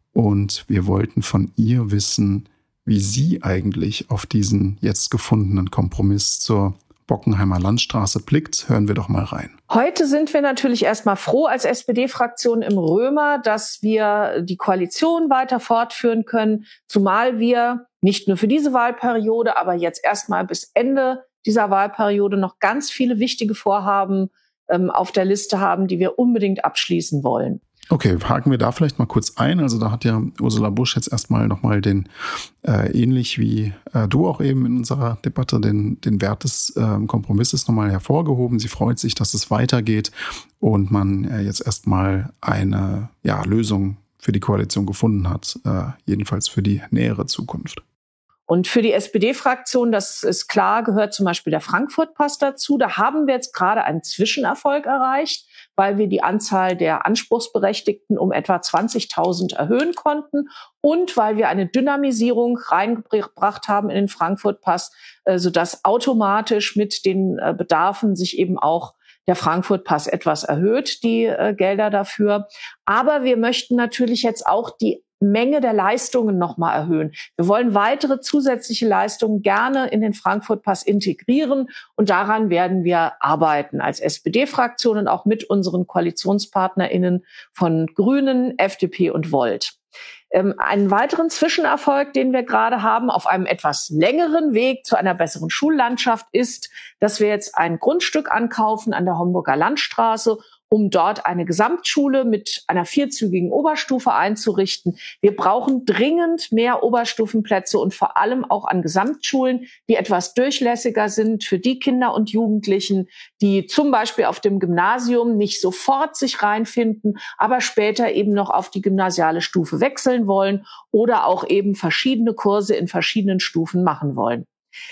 Und wir wollten von ihr wissen, wie sie eigentlich auf diesen jetzt gefundenen Kompromiss zur Bockenheimer Landstraße blickt. Hören wir doch mal rein. Heute sind wir natürlich erstmal froh als SPD-Fraktion im Römer, dass wir die Koalition weiter fortführen können, zumal wir nicht nur für diese Wahlperiode, aber jetzt erstmal bis Ende dieser Wahlperiode noch ganz viele wichtige Vorhaben auf der Liste haben, die wir unbedingt abschließen wollen. Okay, haken wir da vielleicht mal kurz ein. Also da hat ja Ursula Busch jetzt erstmal nochmal den, ähnlich wie du auch eben in unserer Debatte, den Wert des Kompromisses nochmal hervorgehoben. Sie freut sich, dass es weitergeht und man jetzt erstmal eine Lösung für die Koalition gefunden hat, jedenfalls für die nähere Zukunft. Und für die SPD-Fraktion, das ist klar, gehört zum Beispiel der Frankfurt-Pass dazu. Da haben wir jetzt gerade einen Zwischenerfolg erreicht, weil wir die Anzahl der Anspruchsberechtigten um etwa 20.000 erhöhen konnten und weil wir eine Dynamisierung reingebracht haben in den Frankfurt-Pass, sodass automatisch mit den Bedarfen sich eben auch der Frankfurt-Pass etwas erhöht, die Gelder dafür. Aber wir möchten natürlich jetzt auch die Menge der Leistungen nochmal erhöhen. Wir wollen weitere zusätzliche Leistungen gerne in den Frankfurt-Pass integrieren und daran werden wir arbeiten als SPD-Fraktion und auch mit unseren KoalitionspartnerInnen von Grünen, FDP und Volt. Einen weiteren Zwischenerfolg, den wir gerade haben, auf einem etwas längeren Weg zu einer besseren Schullandschaft, ist, dass wir jetzt ein Grundstück ankaufen an der Homburger Landstraße, um dort eine Gesamtschule mit einer 4-zügigen Oberstufe einzurichten. Wir brauchen dringend mehr Oberstufenplätze und vor allem auch an Gesamtschulen, die etwas durchlässiger sind für die Kinder und Jugendlichen, die zum Beispiel auf dem Gymnasium nicht sofort sich reinfinden, aber später eben noch auf die gymnasiale Stufe wechseln wollen oder auch eben verschiedene Kurse in verschiedenen Stufen machen wollen.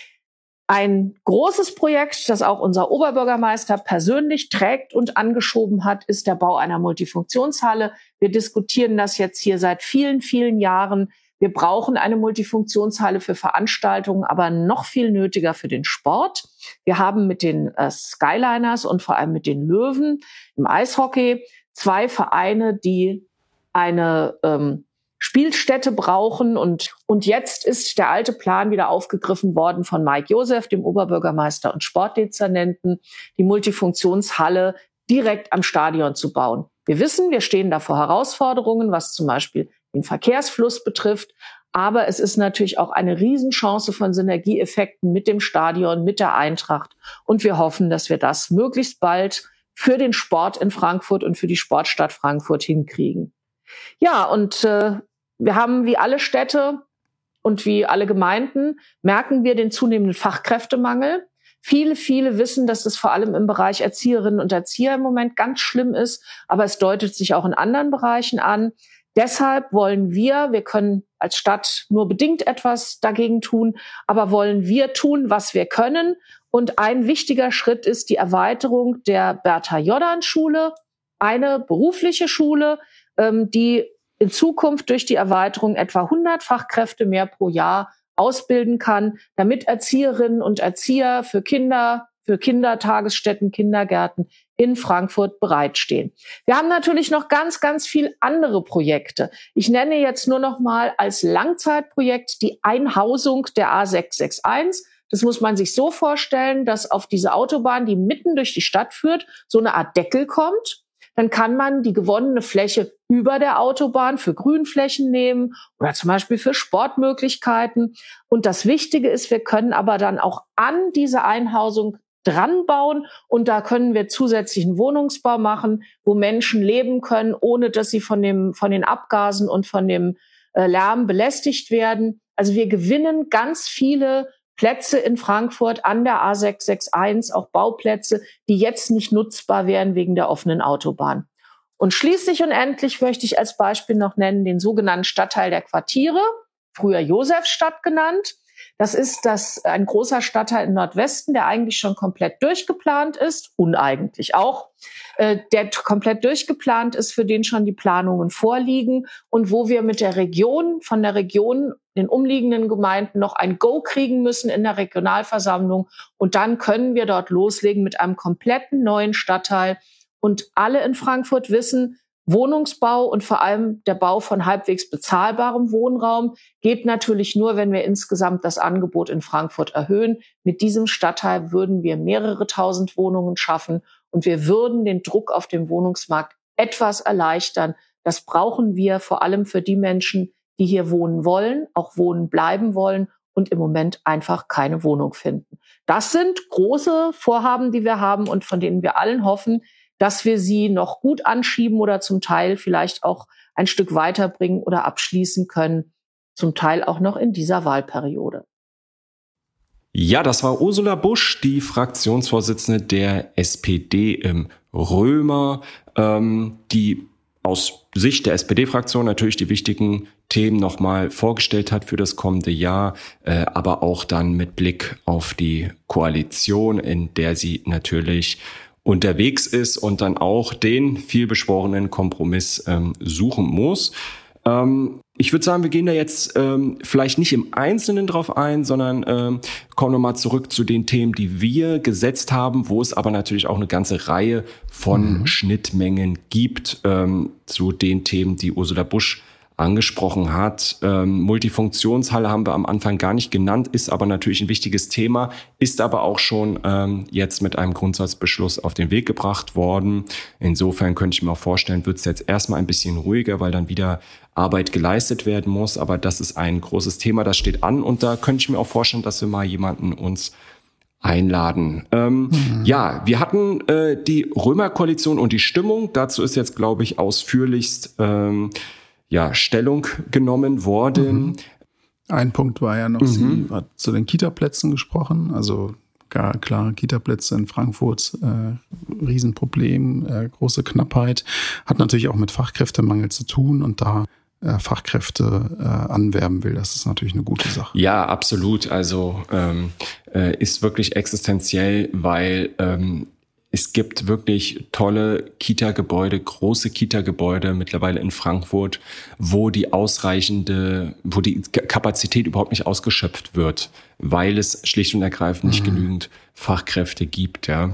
Ein großes Projekt, das auch unser Oberbürgermeister persönlich trägt und angeschoben hat, ist der Bau einer Multifunktionshalle. Wir diskutieren das jetzt hier seit vielen, vielen Jahren. Wir brauchen eine Multifunktionshalle für Veranstaltungen, aber noch viel nötiger für den Sport. Wir haben mit den Skyliners und vor allem mit den Löwen im Eishockey 2 Vereine, die eine Spielstätte brauchen und jetzt ist der alte Plan wieder aufgegriffen worden von Mike Josef, dem Oberbürgermeister und Sportdezernenten, die Multifunktionshalle direkt am Stadion zu bauen. Wir wissen, wir stehen da vor Herausforderungen, was zum Beispiel den Verkehrsfluss betrifft, aber es ist natürlich auch eine Riesenchance von Synergieeffekten mit dem Stadion, mit der Eintracht und wir hoffen, dass wir das möglichst bald für den Sport in Frankfurt und für die Sportstadt Frankfurt hinkriegen. Ja, und wir haben wie alle Städte und wie alle Gemeinden, merken wir den zunehmenden Fachkräftemangel. Viele wissen, dass das vor allem im Bereich Erzieherinnen und Erzieher im Moment ganz schlimm ist, aber es deutet sich auch in anderen Bereichen an. Deshalb wollen wir können als Stadt nur bedingt etwas dagegen tun, aber wollen wir tun, was wir können. Und ein wichtiger Schritt ist die Erweiterung der Bertha-Jordan-Schule, eine berufliche Schule, die in Zukunft durch die Erweiterung etwa 100 Fachkräfte mehr pro Jahr ausbilden kann, damit Erzieherinnen und Erzieher für Kindertagesstätten, Kindergärten in Frankfurt bereitstehen. Wir haben natürlich noch ganz viel andere Projekte. Ich nenne jetzt nur noch mal als Langzeitprojekt die Einhausung der A661. Das muss man sich so vorstellen, dass auf diese Autobahn, die mitten durch die Stadt führt, so eine Art Deckel kommt. Dann kann man die gewonnene Fläche über der Autobahn für Grünflächen nehmen oder zum Beispiel für Sportmöglichkeiten. Und das Wichtige ist, wir können aber dann auch an diese Einhausung dran bauen und da können wir zusätzlichen Wohnungsbau machen, wo Menschen leben können, ohne dass sie von den Abgasen und von dem Lärm belästigt werden. Also wir gewinnen ganz viele Plätze in Frankfurt an der A661, auch Bauplätze, die jetzt nicht nutzbar wären wegen der offenen Autobahn. Und schließlich und endlich möchte ich als Beispiel noch nennen den sogenannten Stadtteil der Quartiere, früher Josefstadt genannt. Das ist ein großer Stadtteil im Nordwesten, der eigentlich schon komplett durchgeplant ist, uneigentlich auch, der komplett durchgeplant ist, für den schon die Planungen vorliegen und wo wir mit der Region, von der Region, den umliegenden Gemeinden noch ein Go kriegen müssen in der Regionalversammlung. Und dann können wir dort loslegen mit einem kompletten neuen Stadtteil. Und alle in Frankfurt wissen, Wohnungsbau und vor allem der Bau von halbwegs bezahlbarem Wohnraum geht natürlich nur, wenn wir insgesamt das Angebot in Frankfurt erhöhen. Mit diesem Stadtteil würden wir mehrere tausend Wohnungen schaffen und wir würden den Druck auf dem Wohnungsmarkt etwas erleichtern. Das brauchen wir vor allem für die Menschen, die hier wohnen wollen, auch wohnen bleiben wollen und im Moment einfach keine Wohnung finden. Das sind große Vorhaben, die wir haben und von denen wir allen hoffen, dass wir sie noch gut anschieben oder zum Teil vielleicht auch ein Stück weiterbringen oder abschließen können, zum Teil auch noch in dieser Wahlperiode. Ja, das war Ursula Busch, die Fraktionsvorsitzende der SPD im Römer, die aus Sicht der SPD-Fraktion natürlich die wichtigen Themen nochmal vorgestellt hat für das kommende Jahr, aber auch dann mit Blick auf die Koalition, in der sie natürlich unterwegs ist und dann auch den vielbeschworenen Kompromiss suchen muss. Ich würde sagen, wir gehen da jetzt vielleicht nicht im Einzelnen drauf ein, sondern kommen nochmal zurück zu den Themen, die wir gesetzt haben, wo es aber natürlich auch eine ganze Reihe von Schnittmengen gibt zu den Themen, die Ursula Busch angesprochen hat. Multifunktionshalle haben wir am Anfang gar nicht genannt, ist aber natürlich ein wichtiges Thema, ist aber auch schon jetzt mit einem Grundsatzbeschluss auf den Weg gebracht worden. Insofern könnte ich mir auch vorstellen, wird es jetzt erstmal ein bisschen ruhiger, weil dann wieder Arbeit geleistet werden muss. Aber das ist ein großes Thema, das steht an und da könnte ich mir auch vorstellen, dass wir mal jemanden uns einladen. Ja, wir hatten die Römerkoalition und die Stimmung. Dazu ist jetzt, glaube ich, ausführlichst Stellung genommen worden. Ein Punkt war ja noch, sie hat zu den Kita-Plätzen gesprochen, also klar, Kita-Plätze in Frankfurt, Riesenproblem, große Knappheit, hat natürlich auch mit Fachkräftemangel zu tun und da Fachkräfte anwerben will, das ist natürlich eine gute Sache. Ja, absolut, also ist wirklich existenziell, weil es gibt wirklich tolle Kita-Gebäude, große Kita-Gebäude mittlerweile in Frankfurt, wo die Kapazität überhaupt nicht ausgeschöpft wird, weil es schlicht und ergreifend nicht genügend Fachkräfte gibt. Ja.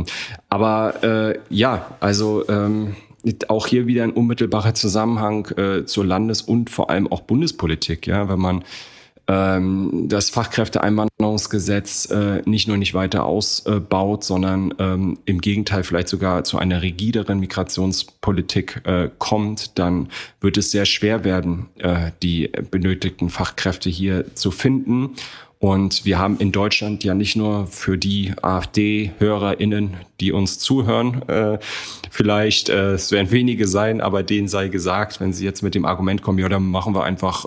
Auch hier wieder ein unmittelbarer Zusammenhang zur Landes- und vor allem auch Bundespolitik. Ja, wenn man das Fachkräfteeinwanderungsgesetz nicht nur nicht weiter ausbaut, sondern im Gegenteil vielleicht sogar zu einer rigideren Migrationspolitik kommt, dann wird es sehr schwer werden, die benötigten Fachkräfte hier zu finden. Und wir haben in Deutschland ja nicht nur für die AfD-HörerInnen, die uns zuhören, vielleicht, es werden wenige sein, aber denen sei gesagt, wenn sie jetzt mit dem Argument kommen, ja, dann machen wir einfach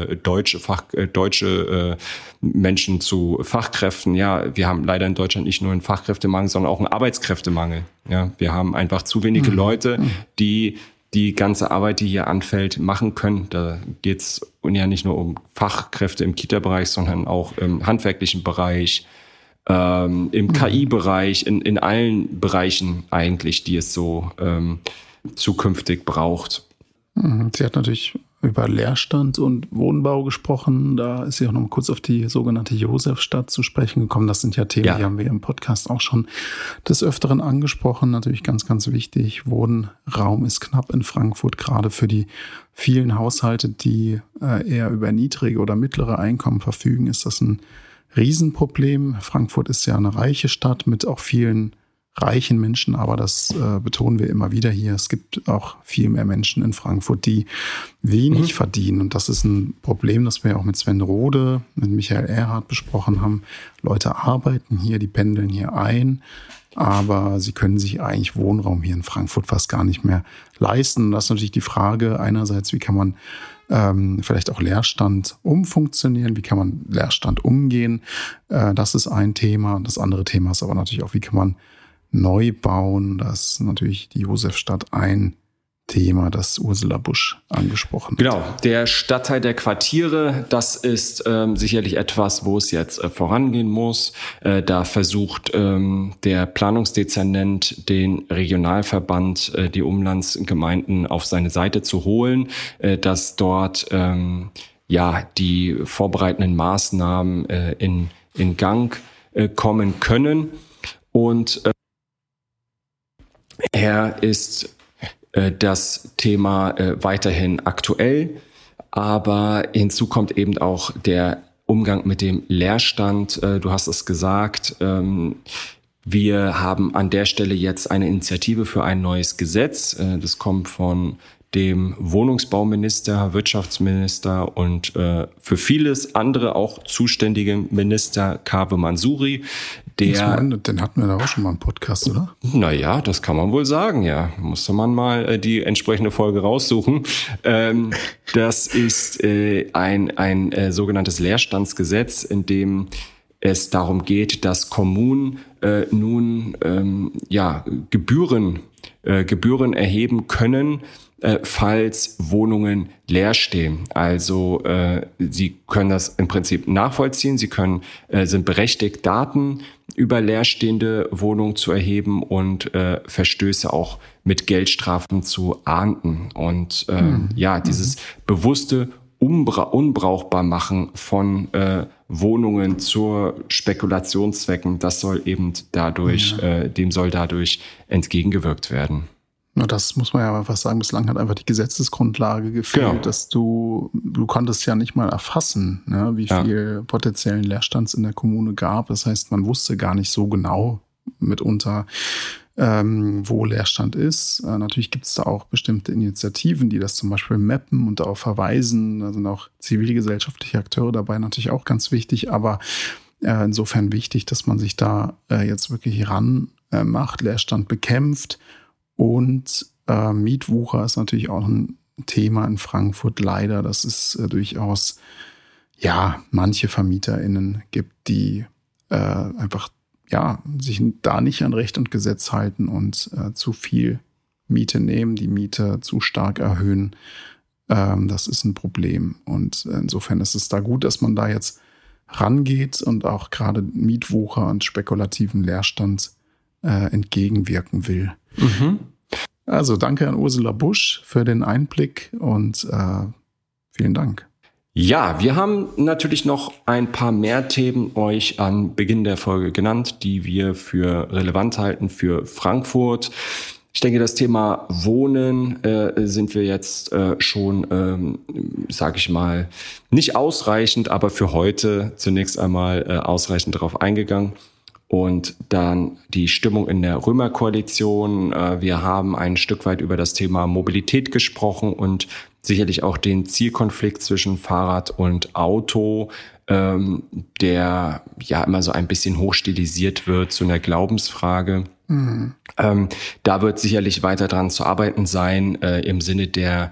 deutsche Menschen zu Fachkräften. Ja, wir haben leider in Deutschland nicht nur einen Fachkräftemangel, sondern auch einen Arbeitskräftemangel. Ja, wir haben einfach zu wenige Leute, die ganze Arbeit, die hier anfällt, machen können. Da geht's ja nicht nur um Fachkräfte im Kita-Bereich, sondern auch im handwerklichen Bereich, im KI-Bereich, in allen Bereichen eigentlich, die es so zukünftig braucht. Sie hat natürlich über Leerstand und Wohnbau gesprochen. Da ist sie auch noch mal kurz auf die sogenannte Josefstadt zu sprechen gekommen. Das sind ja Themen, die haben wir im Podcast auch schon des Öfteren angesprochen. Natürlich ganz, ganz wichtig. Wohnraum ist knapp in Frankfurt, gerade für die vielen Haushalte, die eher über niedrige oder mittlere Einkommen verfügen, ist das ein Riesenproblem. Frankfurt ist ja eine reiche Stadt mit auch vielen reichen Menschen, aber das betonen wir immer wieder hier. Es gibt auch viel mehr Menschen in Frankfurt, die wenig verdienen. Und das ist ein Problem, das wir auch mit Sven Rode, mit Michael Erhardt besprochen haben. Leute arbeiten hier, die pendeln hier ein, aber sie können sich eigentlich Wohnraum hier in Frankfurt fast gar nicht mehr leisten. Und das ist natürlich die Frage einerseits, wie kann man vielleicht auch Leerstand umfunktionieren, wie kann man Leerstand umgehen. Das ist ein Thema. Das andere Thema ist aber natürlich auch, wie kann man neu bauen. Das ist natürlich die Josefstadt ein Thema, das Ursula Busch angesprochen hat. Genau, der Stadtteil der Quartiere, das ist sicherlich etwas, wo es jetzt vorangehen muss. Da versucht der Planungsdezernent, den Regionalverband, die Umlandsgemeinden auf seine Seite zu holen, dass dort die vorbereitenden Maßnahmen in Gang kommen können. Und ist das Thema weiterhin aktuell, aber hinzu kommt eben auch der Umgang mit dem Leerstand. Du hast es gesagt, wir haben an der Stelle jetzt eine Initiative für ein neues Gesetz. Das kommt von dem Wohnungsbauminister, Wirtschaftsminister und für vieles andere auch zuständige Minister Kaveh Mansuri. Den hatten wir da auch schon mal im Podcast, oder? Naja, das kann man wohl sagen, ja. Musste man mal die entsprechende Folge raussuchen. Das ist ein sogenanntes Leerstandsgesetz, in dem es darum geht, dass Kommunen nun Gebühren erheben können, falls Wohnungen leer stehen. Also sie können das im Prinzip nachvollziehen. Sie sind berechtigt, Daten über leerstehende Wohnungen zu erheben und Verstöße auch mit Geldstrafen zu ahnden. Und dieses bewusste Unbrauchbarmachen von Wohnungen zur Spekulationszwecken, das soll eben dem soll dadurch entgegengewirkt werden. Na, das muss man ja einfach sagen, bislang hat einfach die Gesetzesgrundlage gefehlt, dass du konntest ja nicht mal erfassen, ne, wie viel potenziellen Leerstands in der Kommune gab. Das heißt, man wusste gar nicht so genau mitunter, wo Leerstand ist. Natürlich gibt es da auch bestimmte Initiativen, die das zum Beispiel mappen und darauf verweisen. Da sind auch zivilgesellschaftliche Akteure dabei, natürlich auch ganz wichtig, aber insofern wichtig, dass man sich da jetzt wirklich ran macht, Leerstand bekämpft. Und Mietwucher ist natürlich auch ein Thema in Frankfurt leider, dass es durchaus manche VermieterInnen gibt, die einfach sich da nicht an Recht und Gesetz halten und zu viel Miete nehmen, die Miete zu stark erhöhen. Das ist ein Problem. Und insofern ist es da gut, dass man da jetzt rangeht und auch gerade Mietwucher und spekulativen Leerstand entgegenwirken will. Also danke an Ursula Busch für den Einblick und vielen Dank. Ja, wir haben natürlich noch ein paar mehr Themen euch am Beginn der Folge genannt, die wir für relevant halten für Frankfurt. Ich denke, das Thema Wohnen sind wir jetzt schon, sage ich mal, nicht ausreichend, aber für heute zunächst einmal ausreichend darauf eingegangen. Und dann die Stimmung in der Römerkoalition. Wir haben ein Stück weit über das Thema Mobilität gesprochen und sicherlich auch den Zielkonflikt zwischen Fahrrad und Auto, der ja immer so ein bisschen hochstilisiert wird zu einer Glaubensfrage. Mhm. Da wird sicherlich weiter dran zu arbeiten sein, im Sinne der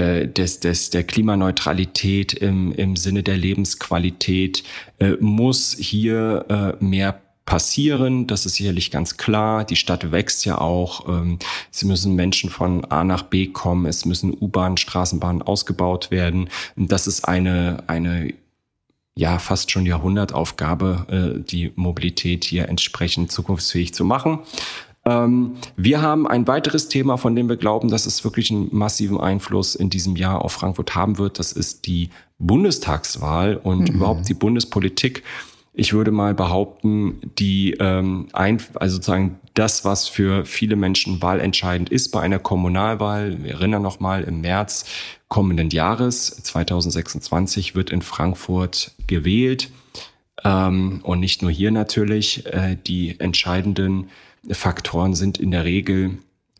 Klimaneutralität, im Sinne der Lebensqualität, muss hier mehr passieren. Das ist sicherlich ganz klar. Die Stadt wächst ja auch. Es müssen Menschen von A nach B kommen. Es müssen U-Bahnen, Straßenbahnen ausgebaut werden. Das ist eine ja fast schon Jahrhundertaufgabe, die Mobilität hier entsprechend zukunftsfähig zu machen. Wir haben ein weiteres Thema, von dem wir glauben, dass es wirklich einen massiven Einfluss in diesem Jahr auf Frankfurt haben wird. Das ist die Bundestagswahl und überhaupt die Bundespolitik. Ich würde mal behaupten, also sozusagen das, was für viele Menschen wahlentscheidend ist bei einer Kommunalwahl, wir erinnern nochmal, im März kommenden Jahres, 2026, wird in Frankfurt gewählt. Und nicht nur hier natürlich. Die entscheidenden Faktoren sind in der Regel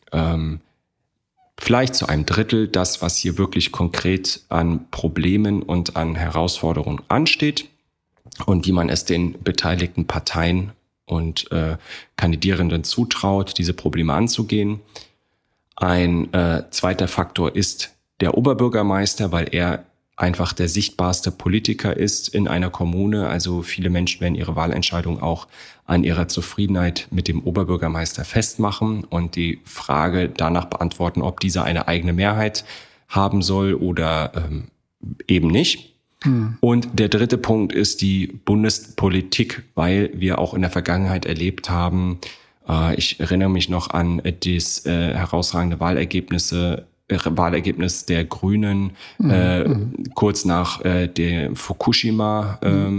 vielleicht zu einem Drittel das, was hier wirklich konkret an Problemen und an Herausforderungen ansteht. Und wie man es den beteiligten Parteien und Kandidierenden zutraut, diese Probleme anzugehen. Ein zweiter Faktor ist der Oberbürgermeister, weil er einfach der sichtbarste Politiker ist in einer Kommune. Also viele Menschen werden ihre Wahlentscheidung auch an ihrer Zufriedenheit mit dem Oberbürgermeister festmachen und die Frage danach beantworten, ob dieser eine eigene Mehrheit haben soll oder eben nicht. Und der dritte Punkt ist die Bundespolitik, weil wir auch in der Vergangenheit erlebt haben, ich erinnere mich noch an das herausragende Wahlergebnis der Grünen kurz nach der Fukushima,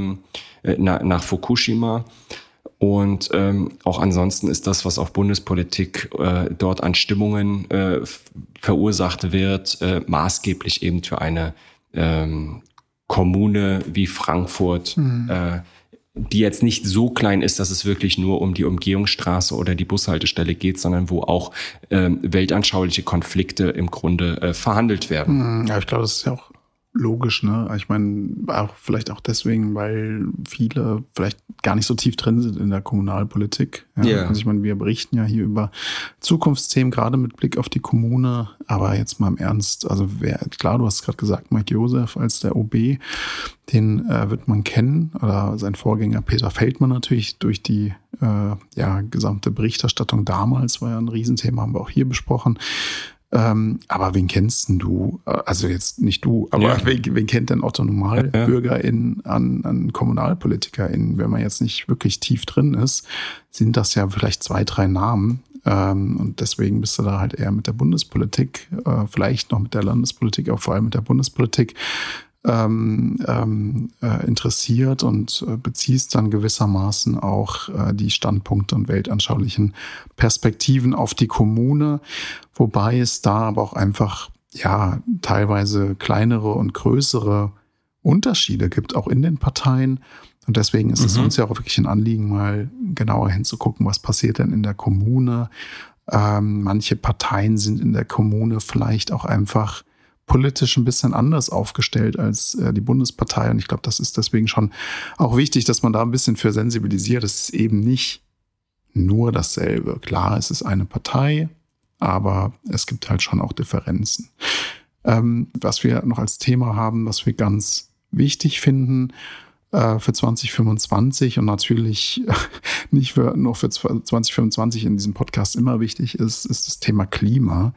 nach Fukushima. Und auch ansonsten ist das, was auf Bundespolitik dort an Stimmungen verursacht wird, maßgeblich eben für eine Kommune wie Frankfurt, die jetzt nicht so klein ist, dass es wirklich nur um die Umgehungsstraße oder die Bushaltestelle geht, sondern wo auch weltanschauliche Konflikte im Grunde verhandelt werden. Ja, ich glaube, das ist ja auch logisch, ne? Ich meine, vielleicht auch deswegen, weil viele vielleicht gar nicht so tief drin sind in der Kommunalpolitik. Ja? Yeah. Also ich meine, wir berichten ja hier über Zukunftsthemen, gerade mit Blick auf die Kommune. Aber jetzt mal im Ernst, also klar, du hast gerade gesagt, Mike Joseph als der OB, den wird man kennen, oder sein Vorgänger Peter Feldmann natürlich durch die gesamte Berichterstattung damals, war ja ein Riesenthema, haben wir auch hier besprochen. Aber wen kennst denn du? Also jetzt nicht du, aber wen kennt denn Otto NormalbürgerInnen an KommunalpolitikerInnen? Wenn man jetzt nicht wirklich tief drin ist, sind das ja vielleicht 2, 3 Namen. Und deswegen bist du da halt eher mit der Bundespolitik, vielleicht noch mit der Landespolitik, aber vor allem mit der Bundespolitik interessiert und beziehst dann gewissermaßen auch die Standpunkte und weltanschaulichen Perspektiven auf die Kommune, wobei es da aber auch einfach teilweise kleinere und größere Unterschiede gibt, auch in den Parteien. Und deswegen ist es uns ja auch wirklich ein Anliegen, mal genauer hinzugucken, was passiert denn in der Kommune. Manche Parteien sind in der Kommune vielleicht auch einfach politisch ein bisschen anders aufgestellt als die Bundespartei. Und ich glaube, das ist deswegen schon auch wichtig, dass man da ein bisschen für sensibilisiert. Es ist eben nicht nur dasselbe. Klar, es ist eine Partei, aber es gibt halt schon auch Differenzen. Was wir noch als Thema haben, was wir ganz wichtig finden für 2025 und natürlich nicht nur für 2025 in diesem Podcast immer wichtig ist das Thema Klima.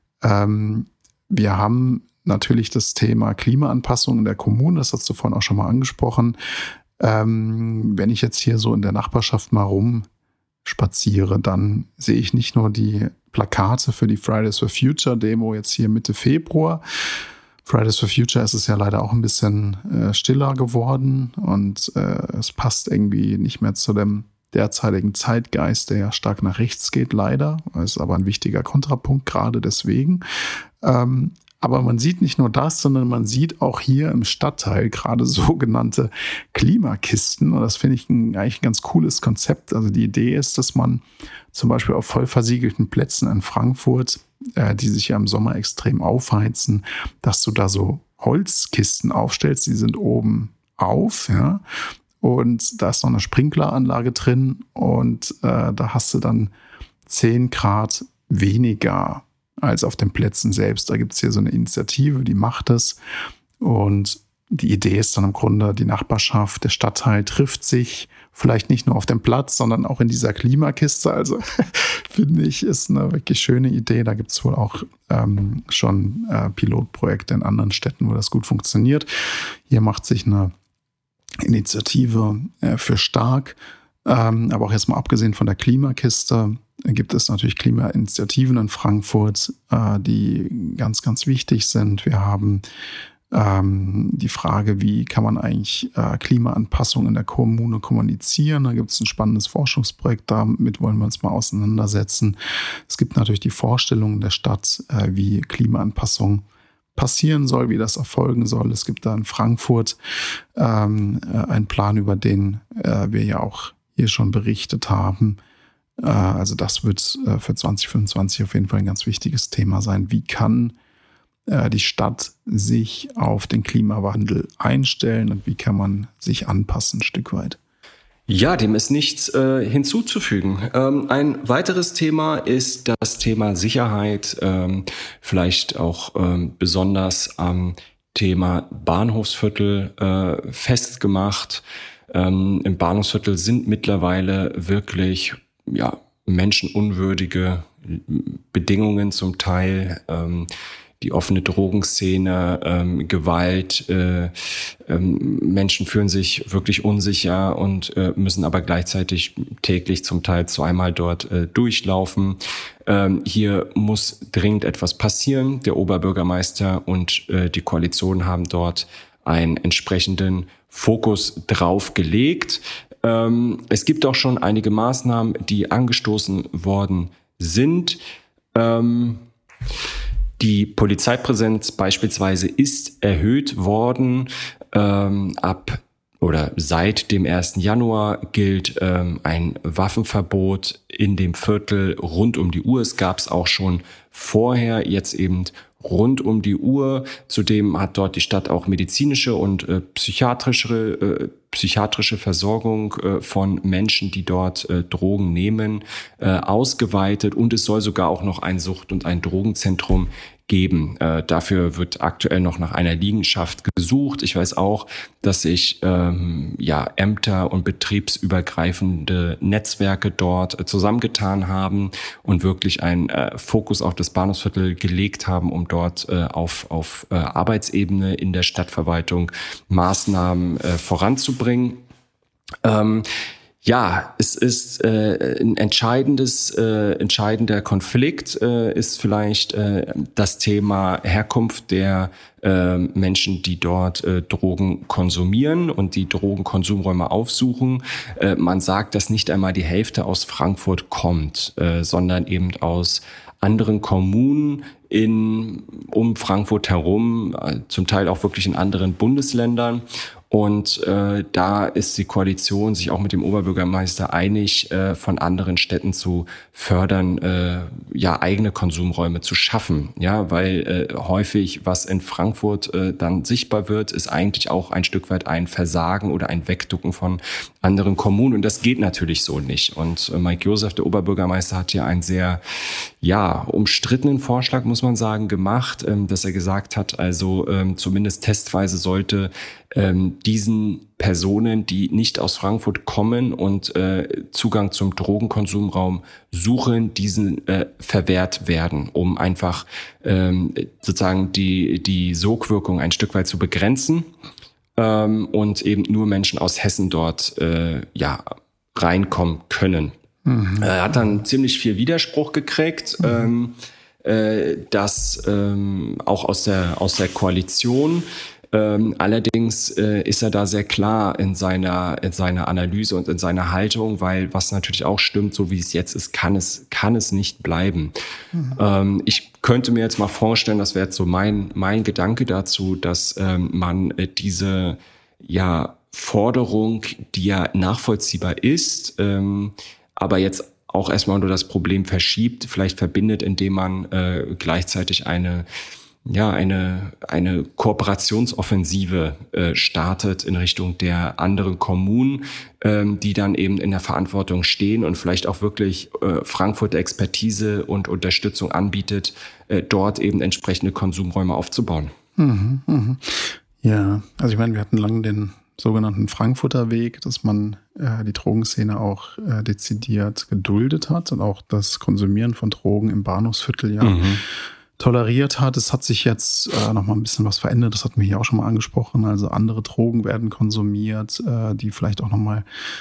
Wir haben natürlich das Thema Klimaanpassung in der Kommune, das hast du vorhin auch schon mal angesprochen. Wenn ich jetzt hier so in der Nachbarschaft mal rumspaziere, dann sehe ich nicht nur die Plakate für die Fridays for Future Demo jetzt hier Mitte Februar. Fridays for Future ist es ja leider auch ein bisschen stiller geworden und es passt irgendwie nicht mehr zu dem derzeitigen Zeitgeist, der ja stark nach rechts geht, leider. Das ist aber ein wichtiger Kontrapunkt, gerade deswegen. Aber man sieht nicht nur das, sondern man sieht auch hier im Stadtteil gerade sogenannte Klimakisten. Und das finde ich eigentlich ein ganz cooles Konzept. Also die Idee ist, dass man zum Beispiel auf voll versiegelten Plätzen in Frankfurt, die sich ja im Sommer extrem aufheizen, dass du da so Holzkisten aufstellst. Die sind oben auf, ja. Und da ist noch eine Sprinkleranlage drin. Und da hast du dann 10 Grad weniger als auf den Plätzen selbst. Da gibt es hier so eine Initiative, die macht das. Und die Idee ist dann im Grunde, die Nachbarschaft, der Stadtteil trifft sich vielleicht nicht nur auf dem Platz, sondern auch in dieser Klimakiste. Also finde ich, ist eine wirklich schöne Idee. Da gibt es wohl auch schon Pilotprojekte in anderen Städten, wo das gut funktioniert. Hier macht sich eine Initiative für stark. Aber auch jetzt mal abgesehen von der Klimakiste gibt es natürlich Klimainitiativen in Frankfurt, die ganz, ganz wichtig sind. Wir haben die Frage, wie kann man eigentlich Klimaanpassung in der Kommune kommunizieren. Da gibt es ein spannendes Forschungsprojekt, damit wollen wir uns mal auseinandersetzen. Es gibt natürlich die Vorstellungen der Stadt, wie Klimaanpassung passieren soll, wie das erfolgen soll. Es gibt da in Frankfurt einen Plan, über den wir ja auch hier schon berichtet haben. Also das wird für 2025 auf jeden Fall ein ganz wichtiges Thema sein. Wie kann die Stadt sich auf den Klimawandel einstellen und wie kann man sich anpassen ein Stück weit? Ja, dem ist nichts hinzuzufügen. Ein weiteres Thema ist das Thema Sicherheit, vielleicht auch besonders am Thema Bahnhofsviertel festgemacht. Im Bahnhofsviertel sind mittlerweile wirklich menschenunwürdige Bedingungen zum Teil, die offene Drogenszene, Gewalt, Menschen fühlen sich wirklich unsicher und müssen aber gleichzeitig täglich zum Teil zweimal dort durchlaufen. Hier muss dringend etwas passieren. Der Oberbürgermeister und die Koalition haben dort einen entsprechenden Fokus drauf gelegt. Es gibt auch schon einige Maßnahmen, die angestoßen worden sind. Die Polizeipräsenz beispielsweise ist erhöht worden. Seit dem 1. Januar gilt ein Waffenverbot in dem Viertel rund um die Uhr. Es gab es auch schon vorher, jetzt eben rund um die Uhr. Zudem hat dort die Stadt auch medizinische und psychiatrische Versorgung von Menschen, die dort Drogen nehmen, ausgeweitet. Und es soll sogar auch noch ein Sucht- und ein Drogenzentrum geben. Dafür wird aktuell noch nach einer Liegenschaft gesucht. Ich weiß auch, dass sich Ämter und betriebsübergreifende Netzwerke dort zusammengetan haben und wirklich einen Fokus auf das Bahnhofsviertel gelegt haben, um dort auf Arbeitsebene in der Stadtverwaltung Maßnahmen voranzubringen. Es ist ein entscheidender Konflikt, ist vielleicht das Thema Herkunft der Menschen, die dort Drogen konsumieren und die Drogenkonsumräume aufsuchen. Man sagt, dass nicht einmal die Hälfte aus Frankfurt kommt, sondern eben aus anderen Kommunen um Frankfurt herum, zum Teil auch wirklich in anderen Bundesländern. Und da ist die Koalition sich auch mit dem Oberbürgermeister einig, von anderen Städten zu fördern, eigene Konsumräume zu schaffen. Ja, weil häufig, was in Frankfurt dann sichtbar wird, ist eigentlich auch ein Stück weit ein Versagen oder ein Wegducken von anderen Kommunen. Und das geht natürlich so nicht. Und Mike Joseph, der Oberbürgermeister, hat ja einen sehr umstrittenen Vorschlag, muss man sagen, gemacht, dass er gesagt hat, also zumindest testweise sollte diesen Personen, die nicht aus Frankfurt kommen und Zugang zum Drogenkonsumraum suchen, diesen verwehrt werden, um einfach sozusagen die Sogwirkung ein Stück weit zu begrenzen und eben nur Menschen aus Hessen dort reinkommen können. Mhm. Er hat dann ziemlich viel Widerspruch gekriegt, das auch aus der Koalition. Allerdings ist er da sehr klar in seiner Analyse und in seiner Haltung, weil was natürlich auch stimmt, so wie es jetzt ist, kann es nicht bleiben. Mhm. Ich könnte mir jetzt mal vorstellen, das wäre jetzt so mein Gedanke dazu, dass man diese Forderung, die ja nachvollziehbar ist, aber jetzt auch erstmal nur das Problem verschiebt, vielleicht verbindet, indem man gleichzeitig eine Kooperationsoffensive startet in Richtung der anderen Kommunen, die dann eben in der Verantwortung stehen und vielleicht auch wirklich Frankfurt Expertise und Unterstützung anbietet, dort eben entsprechende Konsumräume aufzubauen. Ja, also ich meine, wir hatten lange den sogenannten Frankfurter Weg, dass man die Drogenszene auch dezidiert geduldet hat und auch das Konsumieren von Drogen im Bahnhofsviertel toleriert hat. Es hat sich jetzt noch mal ein bisschen was verändert. Das hatten wir hier auch schon mal angesprochen. Also andere Drogen werden konsumiert, die vielleicht auch noch mal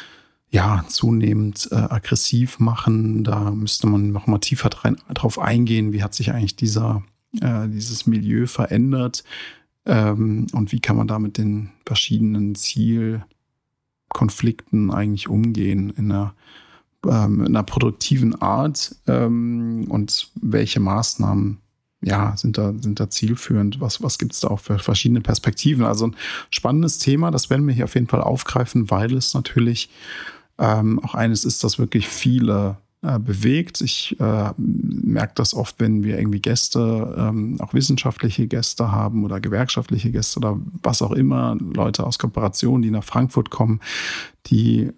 zunehmend aggressiv machen. Da müsste man noch mal tiefer drauf eingehen. Wie hat sich eigentlich dieses Milieu verändert? Und wie kann man da mit den verschiedenen Zielkonflikten eigentlich umgehen in einer produktiven Art? Und welche Maßnahmen sind da zielführend? Was gibt es da auch für verschiedene Perspektiven? Also ein spannendes Thema, das werden wir hier auf jeden Fall aufgreifen, weil es natürlich auch eines ist, das wirklich viele bewegt. Ich merke das oft, wenn wir irgendwie Gäste, auch wissenschaftliche Gäste haben oder gewerkschaftliche Gäste oder was auch immer, Leute aus Kooperationen, die nach Frankfurt kommen, die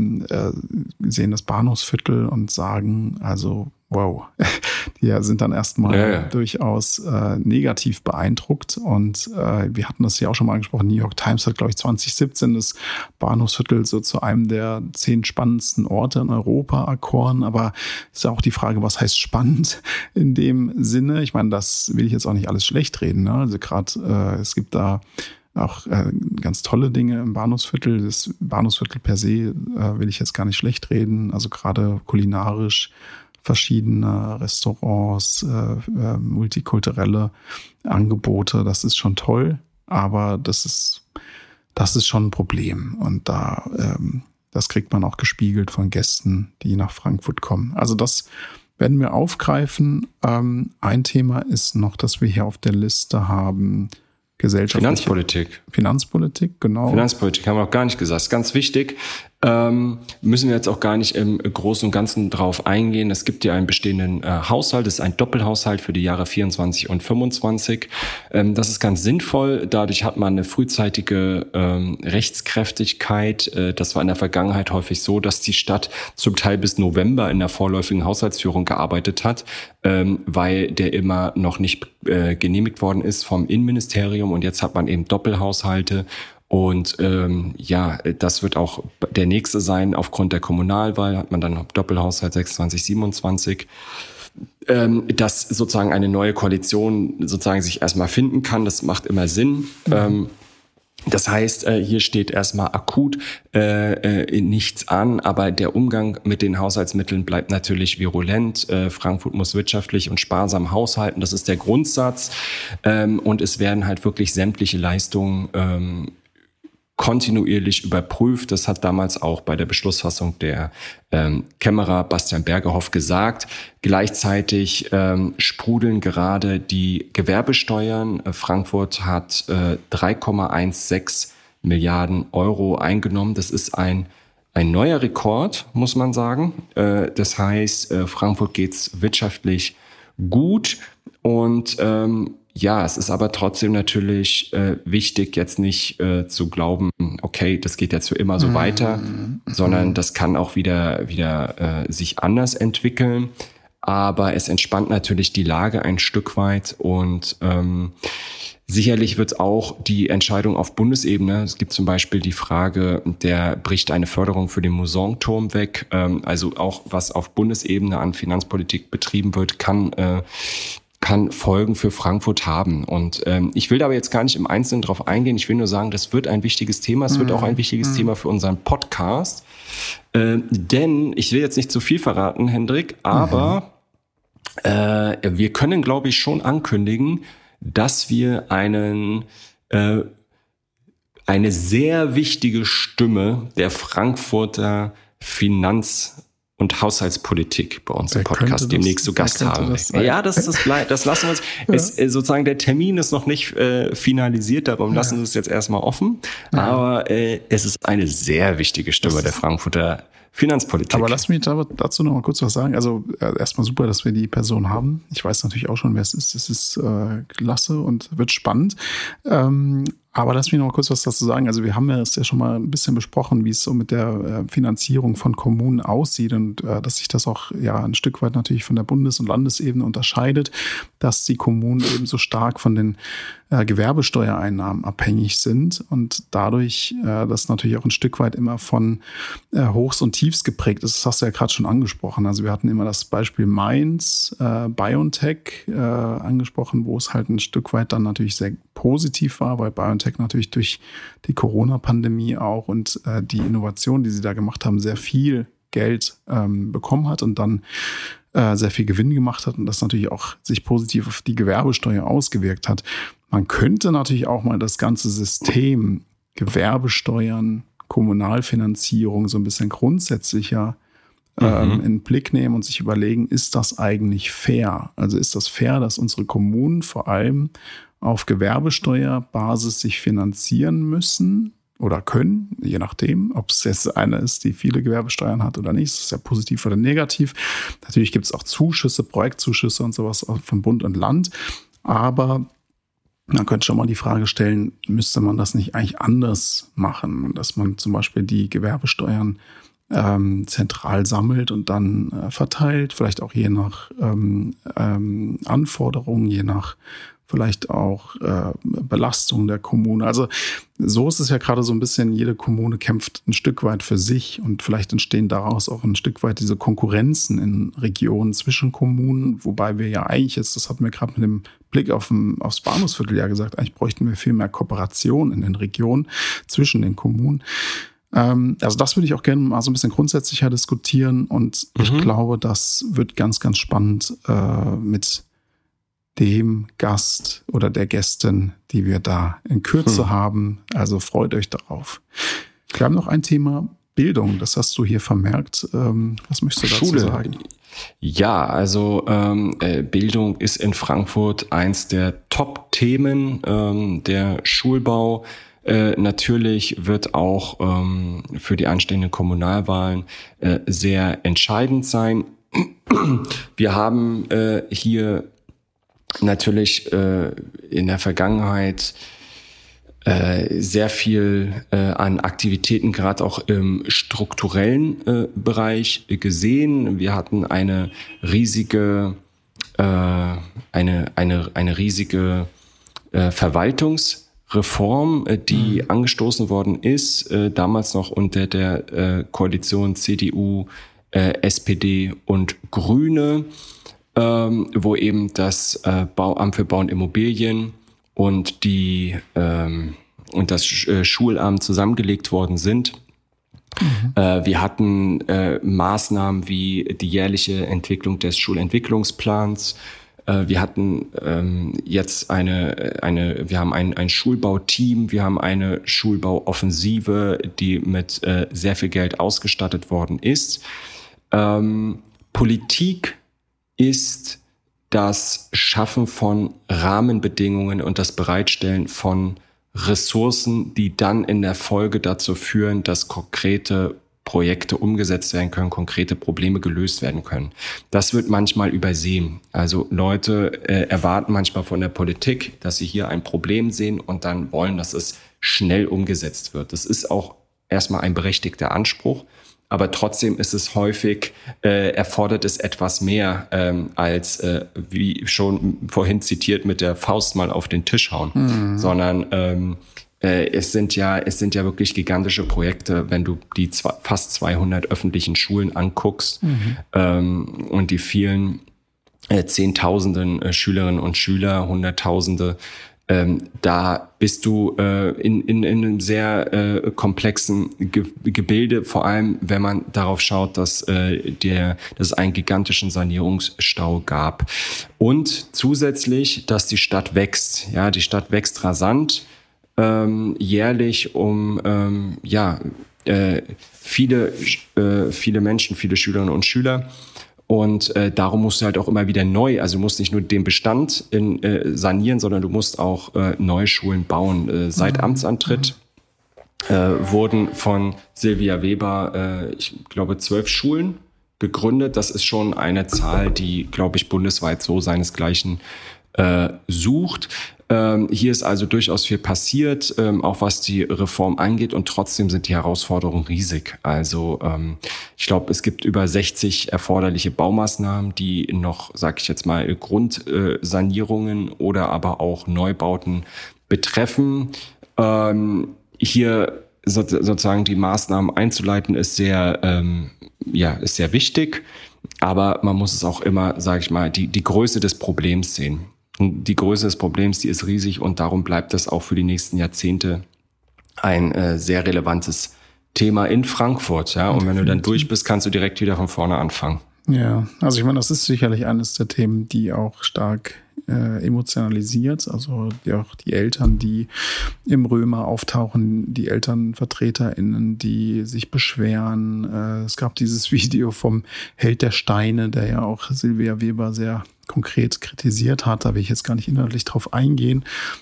sehen das Bahnhofsviertel und sagen, also wow, die sind dann erstmal durchaus negativ beeindruckt. Und wir hatten das ja auch schon mal angesprochen, New York Times hat, glaube ich, 2017 das Bahnhofsviertel so zu einem der 10 spannendsten Orte in Europa erkoren. Aber ist ja auch die Frage, was heißt spannend in dem Sinne? Ich meine, das will ich jetzt auch nicht alles schlecht reden, ne? Also gerade es gibt da auch ganz tolle Dinge im Bahnhofsviertel. Das Bahnhofsviertel per se will ich jetzt gar nicht schlecht reden. Also gerade kulinarisch verschiedene Restaurants, multikulturelle Angebote, das ist schon toll, aber das ist schon ein Problem. Und das kriegt man auch gespiegelt von Gästen, die nach Frankfurt kommen. Also das werden wir aufgreifen. Ein Thema ist noch, dass wir hier auf der Liste haben, Finanzpolitik, genau. Finanzpolitik haben wir auch gar nicht gesagt. Ist ganz wichtig. Müssen wir jetzt auch gar nicht im Großen und Ganzen drauf eingehen. Es gibt ja einen bestehenden Haushalt. Das ist ein Doppelhaushalt für die Jahre 24 und 25. Das ist ganz sinnvoll. Dadurch hat man eine frühzeitige Rechtskräftigkeit. Das war in der Vergangenheit häufig so, dass die Stadt zum Teil bis November in der vorläufigen Haushaltsführung gearbeitet hat, weil der immer noch nicht genehmigt worden ist vom Innenministerium. Und jetzt hat man eben Doppelhaushalte. Und das wird auch der nächste sein. Aufgrund der Kommunalwahl hat man dann noch Doppelhaushalt 26, 27. Dass sozusagen eine neue Koalition sozusagen sich erstmal finden kann, das macht immer Sinn. Das heißt, hier steht erstmal akut nichts an, aber der Umgang mit den Haushaltsmitteln bleibt natürlich virulent. Frankfurt muss wirtschaftlich und sparsam haushalten, das ist der Grundsatz. Und es werden halt wirklich sämtliche Leistungen kontinuierlich überprüft. Das hat damals auch bei der Beschlussfassung der Kämmerer Bastian Bergerhoff gesagt. Gleichzeitig sprudeln gerade die Gewerbesteuern. Frankfurt hat 3,16 Milliarden Euro eingenommen. Das ist ein neuer Rekord, muss man sagen. Das heißt, Frankfurt geht's wirtschaftlich gut und es ist aber trotzdem natürlich wichtig, jetzt nicht zu glauben, okay, das geht jetzt für immer so weiter, sondern das kann auch wieder sich anders entwickeln. Aber es entspannt natürlich die Lage ein Stück weit und sicherlich wird auch die Entscheidung auf Bundesebene, es gibt zum Beispiel die Frage, bricht eine Förderung für den Mousonturm weg, also auch was auf Bundesebene an Finanzpolitik betrieben wird, kann Folgen für Frankfurt haben. Und ich will da aber jetzt gar nicht im Einzelnen drauf eingehen. Ich will nur sagen, das wird ein wichtiges Thema. Es wird auch ein wichtiges Thema für unseren Podcast. Denn, ich will jetzt nicht zu viel verraten, Hendrik, aber wir können, glaube ich, schon ankündigen, dass wir eine sehr wichtige Stimme der Frankfurter Finanzpolitik und Haushaltspolitik bei uns im Podcast demnächst zu Gast haben. Das lassen wir uns. Ja. Sozusagen der Termin ist noch nicht finalisiert, darum lassen wir es jetzt erstmal offen. Ja. Aber es ist eine sehr wichtige Stimme der Frankfurter Finanzpolitik. Aber lass mich dazu noch mal kurz was sagen. Also erstmal super, dass wir die Person haben. Ich weiß natürlich auch schon, wer es ist. Es ist klasse und wird spannend. Aber lass mich noch mal kurz was dazu sagen. Also wir haben ja schon mal ein bisschen besprochen, wie es so mit der Finanzierung von Kommunen aussieht und dass sich das auch ja ein Stück weit natürlich von der Bundes- und Landesebene unterscheidet, dass die Kommunen eben so stark von den Gewerbesteuereinnahmen abhängig sind und dadurch das natürlich auch ein Stück weit immer von Hochs und Tiefs geprägt ist. Das hast du ja gerade schon angesprochen. Also wir hatten immer das Beispiel Mainz, BioNTech angesprochen, wo es halt ein Stück weit dann natürlich sehr positiv war, weil BioNTech natürlich durch die Corona-Pandemie auch und die Innovation, die sie da gemacht haben, sehr viel Geld bekommen hat und dann sehr viel Gewinn gemacht hat und das natürlich auch sich positiv auf die Gewerbesteuer ausgewirkt hat. Man könnte natürlich auch mal das ganze System Gewerbesteuern, Kommunalfinanzierung so ein bisschen grundsätzlicher in den Blick nehmen und sich überlegen, ist das eigentlich fair? Also ist das fair, dass unsere Kommunen vor allem auf Gewerbesteuerbasis sich finanzieren müssen oder können, je nachdem, ob es jetzt eine ist, die viele Gewerbesteuern hat oder nicht. Das ist ja positiv oder negativ. Natürlich gibt es auch Zuschüsse, Projektzuschüsse und sowas von Bund und Land. Aber man könnte schon mal die Frage stellen, müsste man das nicht eigentlich anders machen? Dass man zum Beispiel die Gewerbesteuern zentral sammelt und dann verteilt, vielleicht auch je nach Anforderungen, je nach vielleicht auch Belastung der Kommune. Also so ist es ja gerade so ein bisschen, jede Kommune kämpft ein Stück weit für sich und vielleicht entstehen daraus auch ein Stück weit diese Konkurrenzen in Regionen zwischen Kommunen, wobei wir ja eigentlich jetzt, das hatten wir gerade mit dem Blick aufs Bahnhofsviertel ja gesagt, eigentlich bräuchten wir viel mehr Kooperation in den Regionen zwischen den Kommunen. Also das würde ich auch gerne mal so ein bisschen grundsätzlicher diskutieren und ich glaube, das wird ganz, ganz spannend mit dem Gast oder der Gästin, die wir da in Kürze haben. Also freut euch darauf. Wir haben noch ein Thema Bildung, das hast du hier vermerkt. Was möchtest du dazu sagen? Ja, also Bildung ist in Frankfurt eins der Top-Themen, der Schulbau. Natürlich wird auch für die anstehenden Kommunalwahlen sehr entscheidend sein. Wir haben hier natürlich in der Vergangenheit sehr viel an Aktivitäten, gerade auch im strukturellen Bereich gesehen. Wir hatten eine riesige Verwaltungsreform, die angestoßen worden ist, damals noch unter der Koalition CDU, SPD und Grüne, wo eben das Bauamt für Bau und Immobilien und das Schulamt zusammengelegt worden sind. Wir hatten Maßnahmen wie die jährliche Entwicklung des Schulentwicklungsplans. Wir hatten jetzt wir haben ein Schulbauteam, wir haben eine Schulbauoffensive, die mit sehr viel Geld ausgestattet worden ist. Politik ist das Schaffen von Rahmenbedingungen und das Bereitstellen von Ressourcen, die dann in der Folge dazu führen, dass konkrete Projekte umgesetzt werden können, konkrete Probleme gelöst werden können. Das wird manchmal übersehen. Also Leute erwarten manchmal von der Politik, dass sie hier ein Problem sehen und dann wollen, dass es schnell umgesetzt wird. Das ist auch erstmal ein berechtigter Anspruch. Aber trotzdem ist es häufig, erfordert es etwas mehr als, wie schon vorhin zitiert, mit der Faust mal auf den Tisch hauen, sondern es sind ja wirklich gigantische Projekte, wenn du die fast 200 öffentlichen Schulen anguckst und die vielen Zehntausenden Schülerinnen und Schüler, Hunderttausende. Da bist du in einem sehr komplexen Gebilde, vor allem wenn man darauf schaut, dass es einen gigantischen Sanierungsstau gab. Und zusätzlich, dass die Stadt wächst. Ja, die Stadt wächst rasant, jährlich um viele Menschen, viele Schülerinnen und Schüler. Und darum musst du halt auch immer wieder neu, also du musst nicht nur den Bestand sanieren, sondern du musst auch neue Schulen bauen. Seit Amtsantritt wurden von Silvia Weber, ich glaube, 12 Schulen gegründet. Das ist schon eine Zahl, die, glaube ich, bundesweit so seinesgleichen sucht. Hier ist also durchaus viel passiert, auch was die Reform angeht, und trotzdem sind die Herausforderungen riesig. Also ich glaube, es gibt über 60 erforderliche Baumaßnahmen, die noch, sage ich jetzt mal, Grundsanierungen oder aber auch Neubauten betreffen. Hier sozusagen die Maßnahmen einzuleiten ist sehr wichtig, aber man muss es auch immer, sage ich mal, die Größe des Problems sehen. Die Größe des Problems, die ist riesig, und darum bleibt das auch für die nächsten Jahrzehnte ein sehr relevantes Thema in Frankfurt. Ja? Und wenn du dann durch bist, kannst du direkt wieder von vorne anfangen. Ja, also ich meine, das ist sicherlich eines der Themen, die auch stark emotionalisiert. Also auch die Eltern, die im Römer auftauchen, die ElternvertreterInnen, die sich beschweren. Es gab dieses Video vom Held der Steine, der ja auch Silvia Weber sehr konkret kritisiert hat. Da will ich jetzt gar nicht inhaltlich drauf eingehen.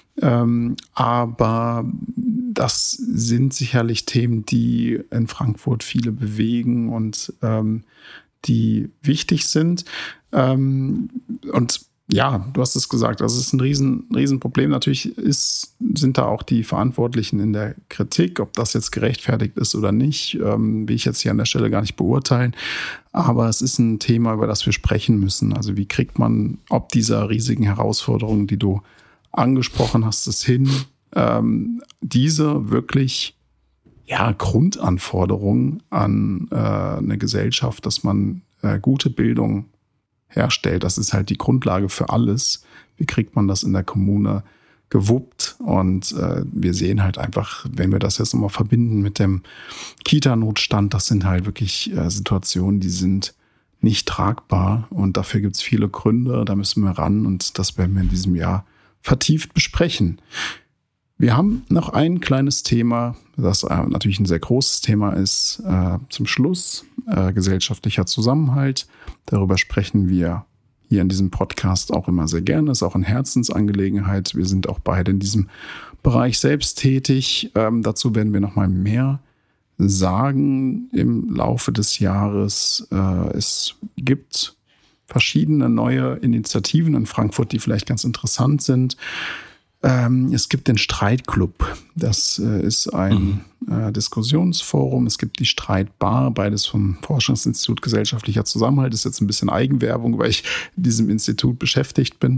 Aber das sind sicherlich Themen, die in Frankfurt viele bewegen und die wichtig sind. Und ja, du hast es gesagt, das ist ein Riesenproblem. Natürlich sind da auch die Verantwortlichen in der Kritik, ob das jetzt gerechtfertigt ist oder nicht, will ich jetzt hier an der Stelle gar nicht beurteilen. Aber es ist ein Thema, über das wir sprechen müssen. Also wie kriegt man ob dieser riesigen Herausforderungen, die du angesprochen hast, es hin, diese wirklich Grundanforderungen an eine Gesellschaft, dass man gute Bildung herstellt. Das ist halt die Grundlage für alles. Wie kriegt man das in der Kommune gewuppt? Und wir sehen halt einfach, wenn wir das jetzt nochmal verbinden mit dem Kita-Notstand, das sind halt wirklich Situationen, die sind nicht tragbar. Und dafür gibt es viele Gründe. Da müssen wir ran, und das werden wir in diesem Jahr vertieft besprechen. Wir haben noch ein kleines Thema, das natürlich ein sehr großes Thema ist, zum Schluss. Gesellschaftlicher Zusammenhalt. Darüber sprechen wir hier in diesem Podcast auch immer sehr gerne. Das ist auch eine Herzensangelegenheit. Wir sind auch beide in diesem Bereich selbst tätig. Dazu werden wir noch mal mehr sagen im Laufe des Jahres. Es gibt verschiedene neue Initiativen in Frankfurt, die vielleicht ganz interessant sind. Es gibt den Streitclub. Das ist ein Diskussionsforum. Es gibt die Streitbar, beides vom Forschungsinstitut Gesellschaftlicher Zusammenhalt. Das ist jetzt ein bisschen Eigenwerbung, weil ich in diesem Institut beschäftigt bin.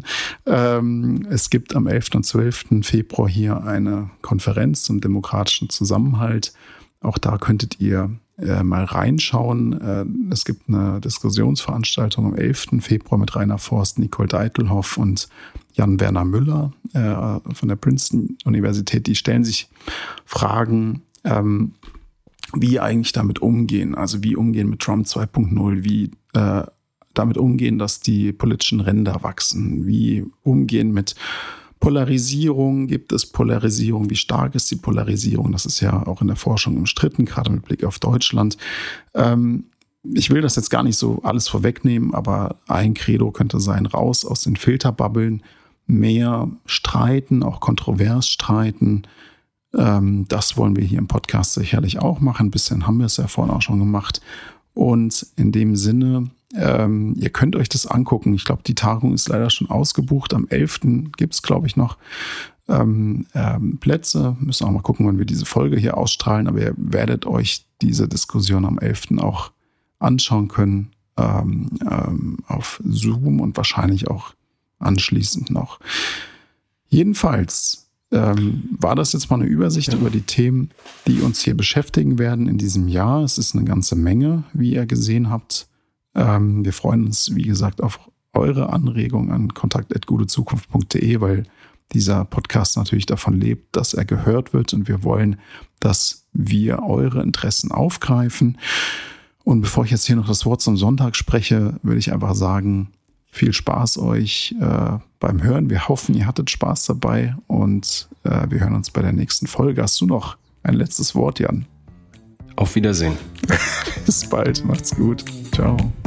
Es gibt am 11. und 12. Februar hier eine Konferenz zum demokratischen Zusammenhalt. Auch da könntet ihr mal reinschauen. Es gibt eine Diskussionsveranstaltung am 11. Februar mit Rainer Forst, Nicole Deitelhoff und Jan-Werner Müller von der Princeton-Universität. Die stellen sich Fragen, wie eigentlich damit umgehen. Also wie umgehen mit Trump 2.0, wie damit umgehen, dass die politischen Ränder wachsen, wie umgehen mit Polarisierung. Gibt es Polarisierung? Wie stark ist die Polarisierung? Das ist ja auch in der Forschung umstritten, gerade mit Blick auf Deutschland. Ich will das jetzt gar nicht so alles vorwegnehmen, aber ein Credo könnte sein, raus aus den Filterbubbeln, mehr streiten, auch kontrovers streiten. Das wollen wir hier im Podcast sicherlich auch machen. Ein bisschen haben wir es ja vorhin auch schon gemacht. Und in dem Sinne, ihr könnt euch das angucken. Ich glaube, die Tagung ist leider schon ausgebucht. Am 11. gibt es, glaube ich, noch Plätze. Müssen auch mal gucken, wann wir diese Folge hier ausstrahlen. Aber ihr werdet euch diese Diskussion am 11. auch anschauen können auf Zoom und wahrscheinlich auch anschließend noch. Jedenfalls war das jetzt mal eine Übersicht über die Themen, die uns hier beschäftigen werden in diesem Jahr. Es ist eine ganze Menge, wie ihr gesehen habt. Wir freuen uns, wie gesagt, auf eure Anregungen an kontakt@gutezukunft.de, weil dieser Podcast natürlich davon lebt, dass er gehört wird, und wir wollen, dass wir eure Interessen aufgreifen. Und bevor ich jetzt hier noch das Wort zum Sonntag spreche, würde ich einfach sagen, viel Spaß euch beim Hören. Wir hoffen, ihr hattet Spaß dabei, und wir hören uns bei der nächsten Folge. Hast du noch ein letztes Wort, Jan? Auf Wiedersehen. Bis bald. Macht's gut. Ciao.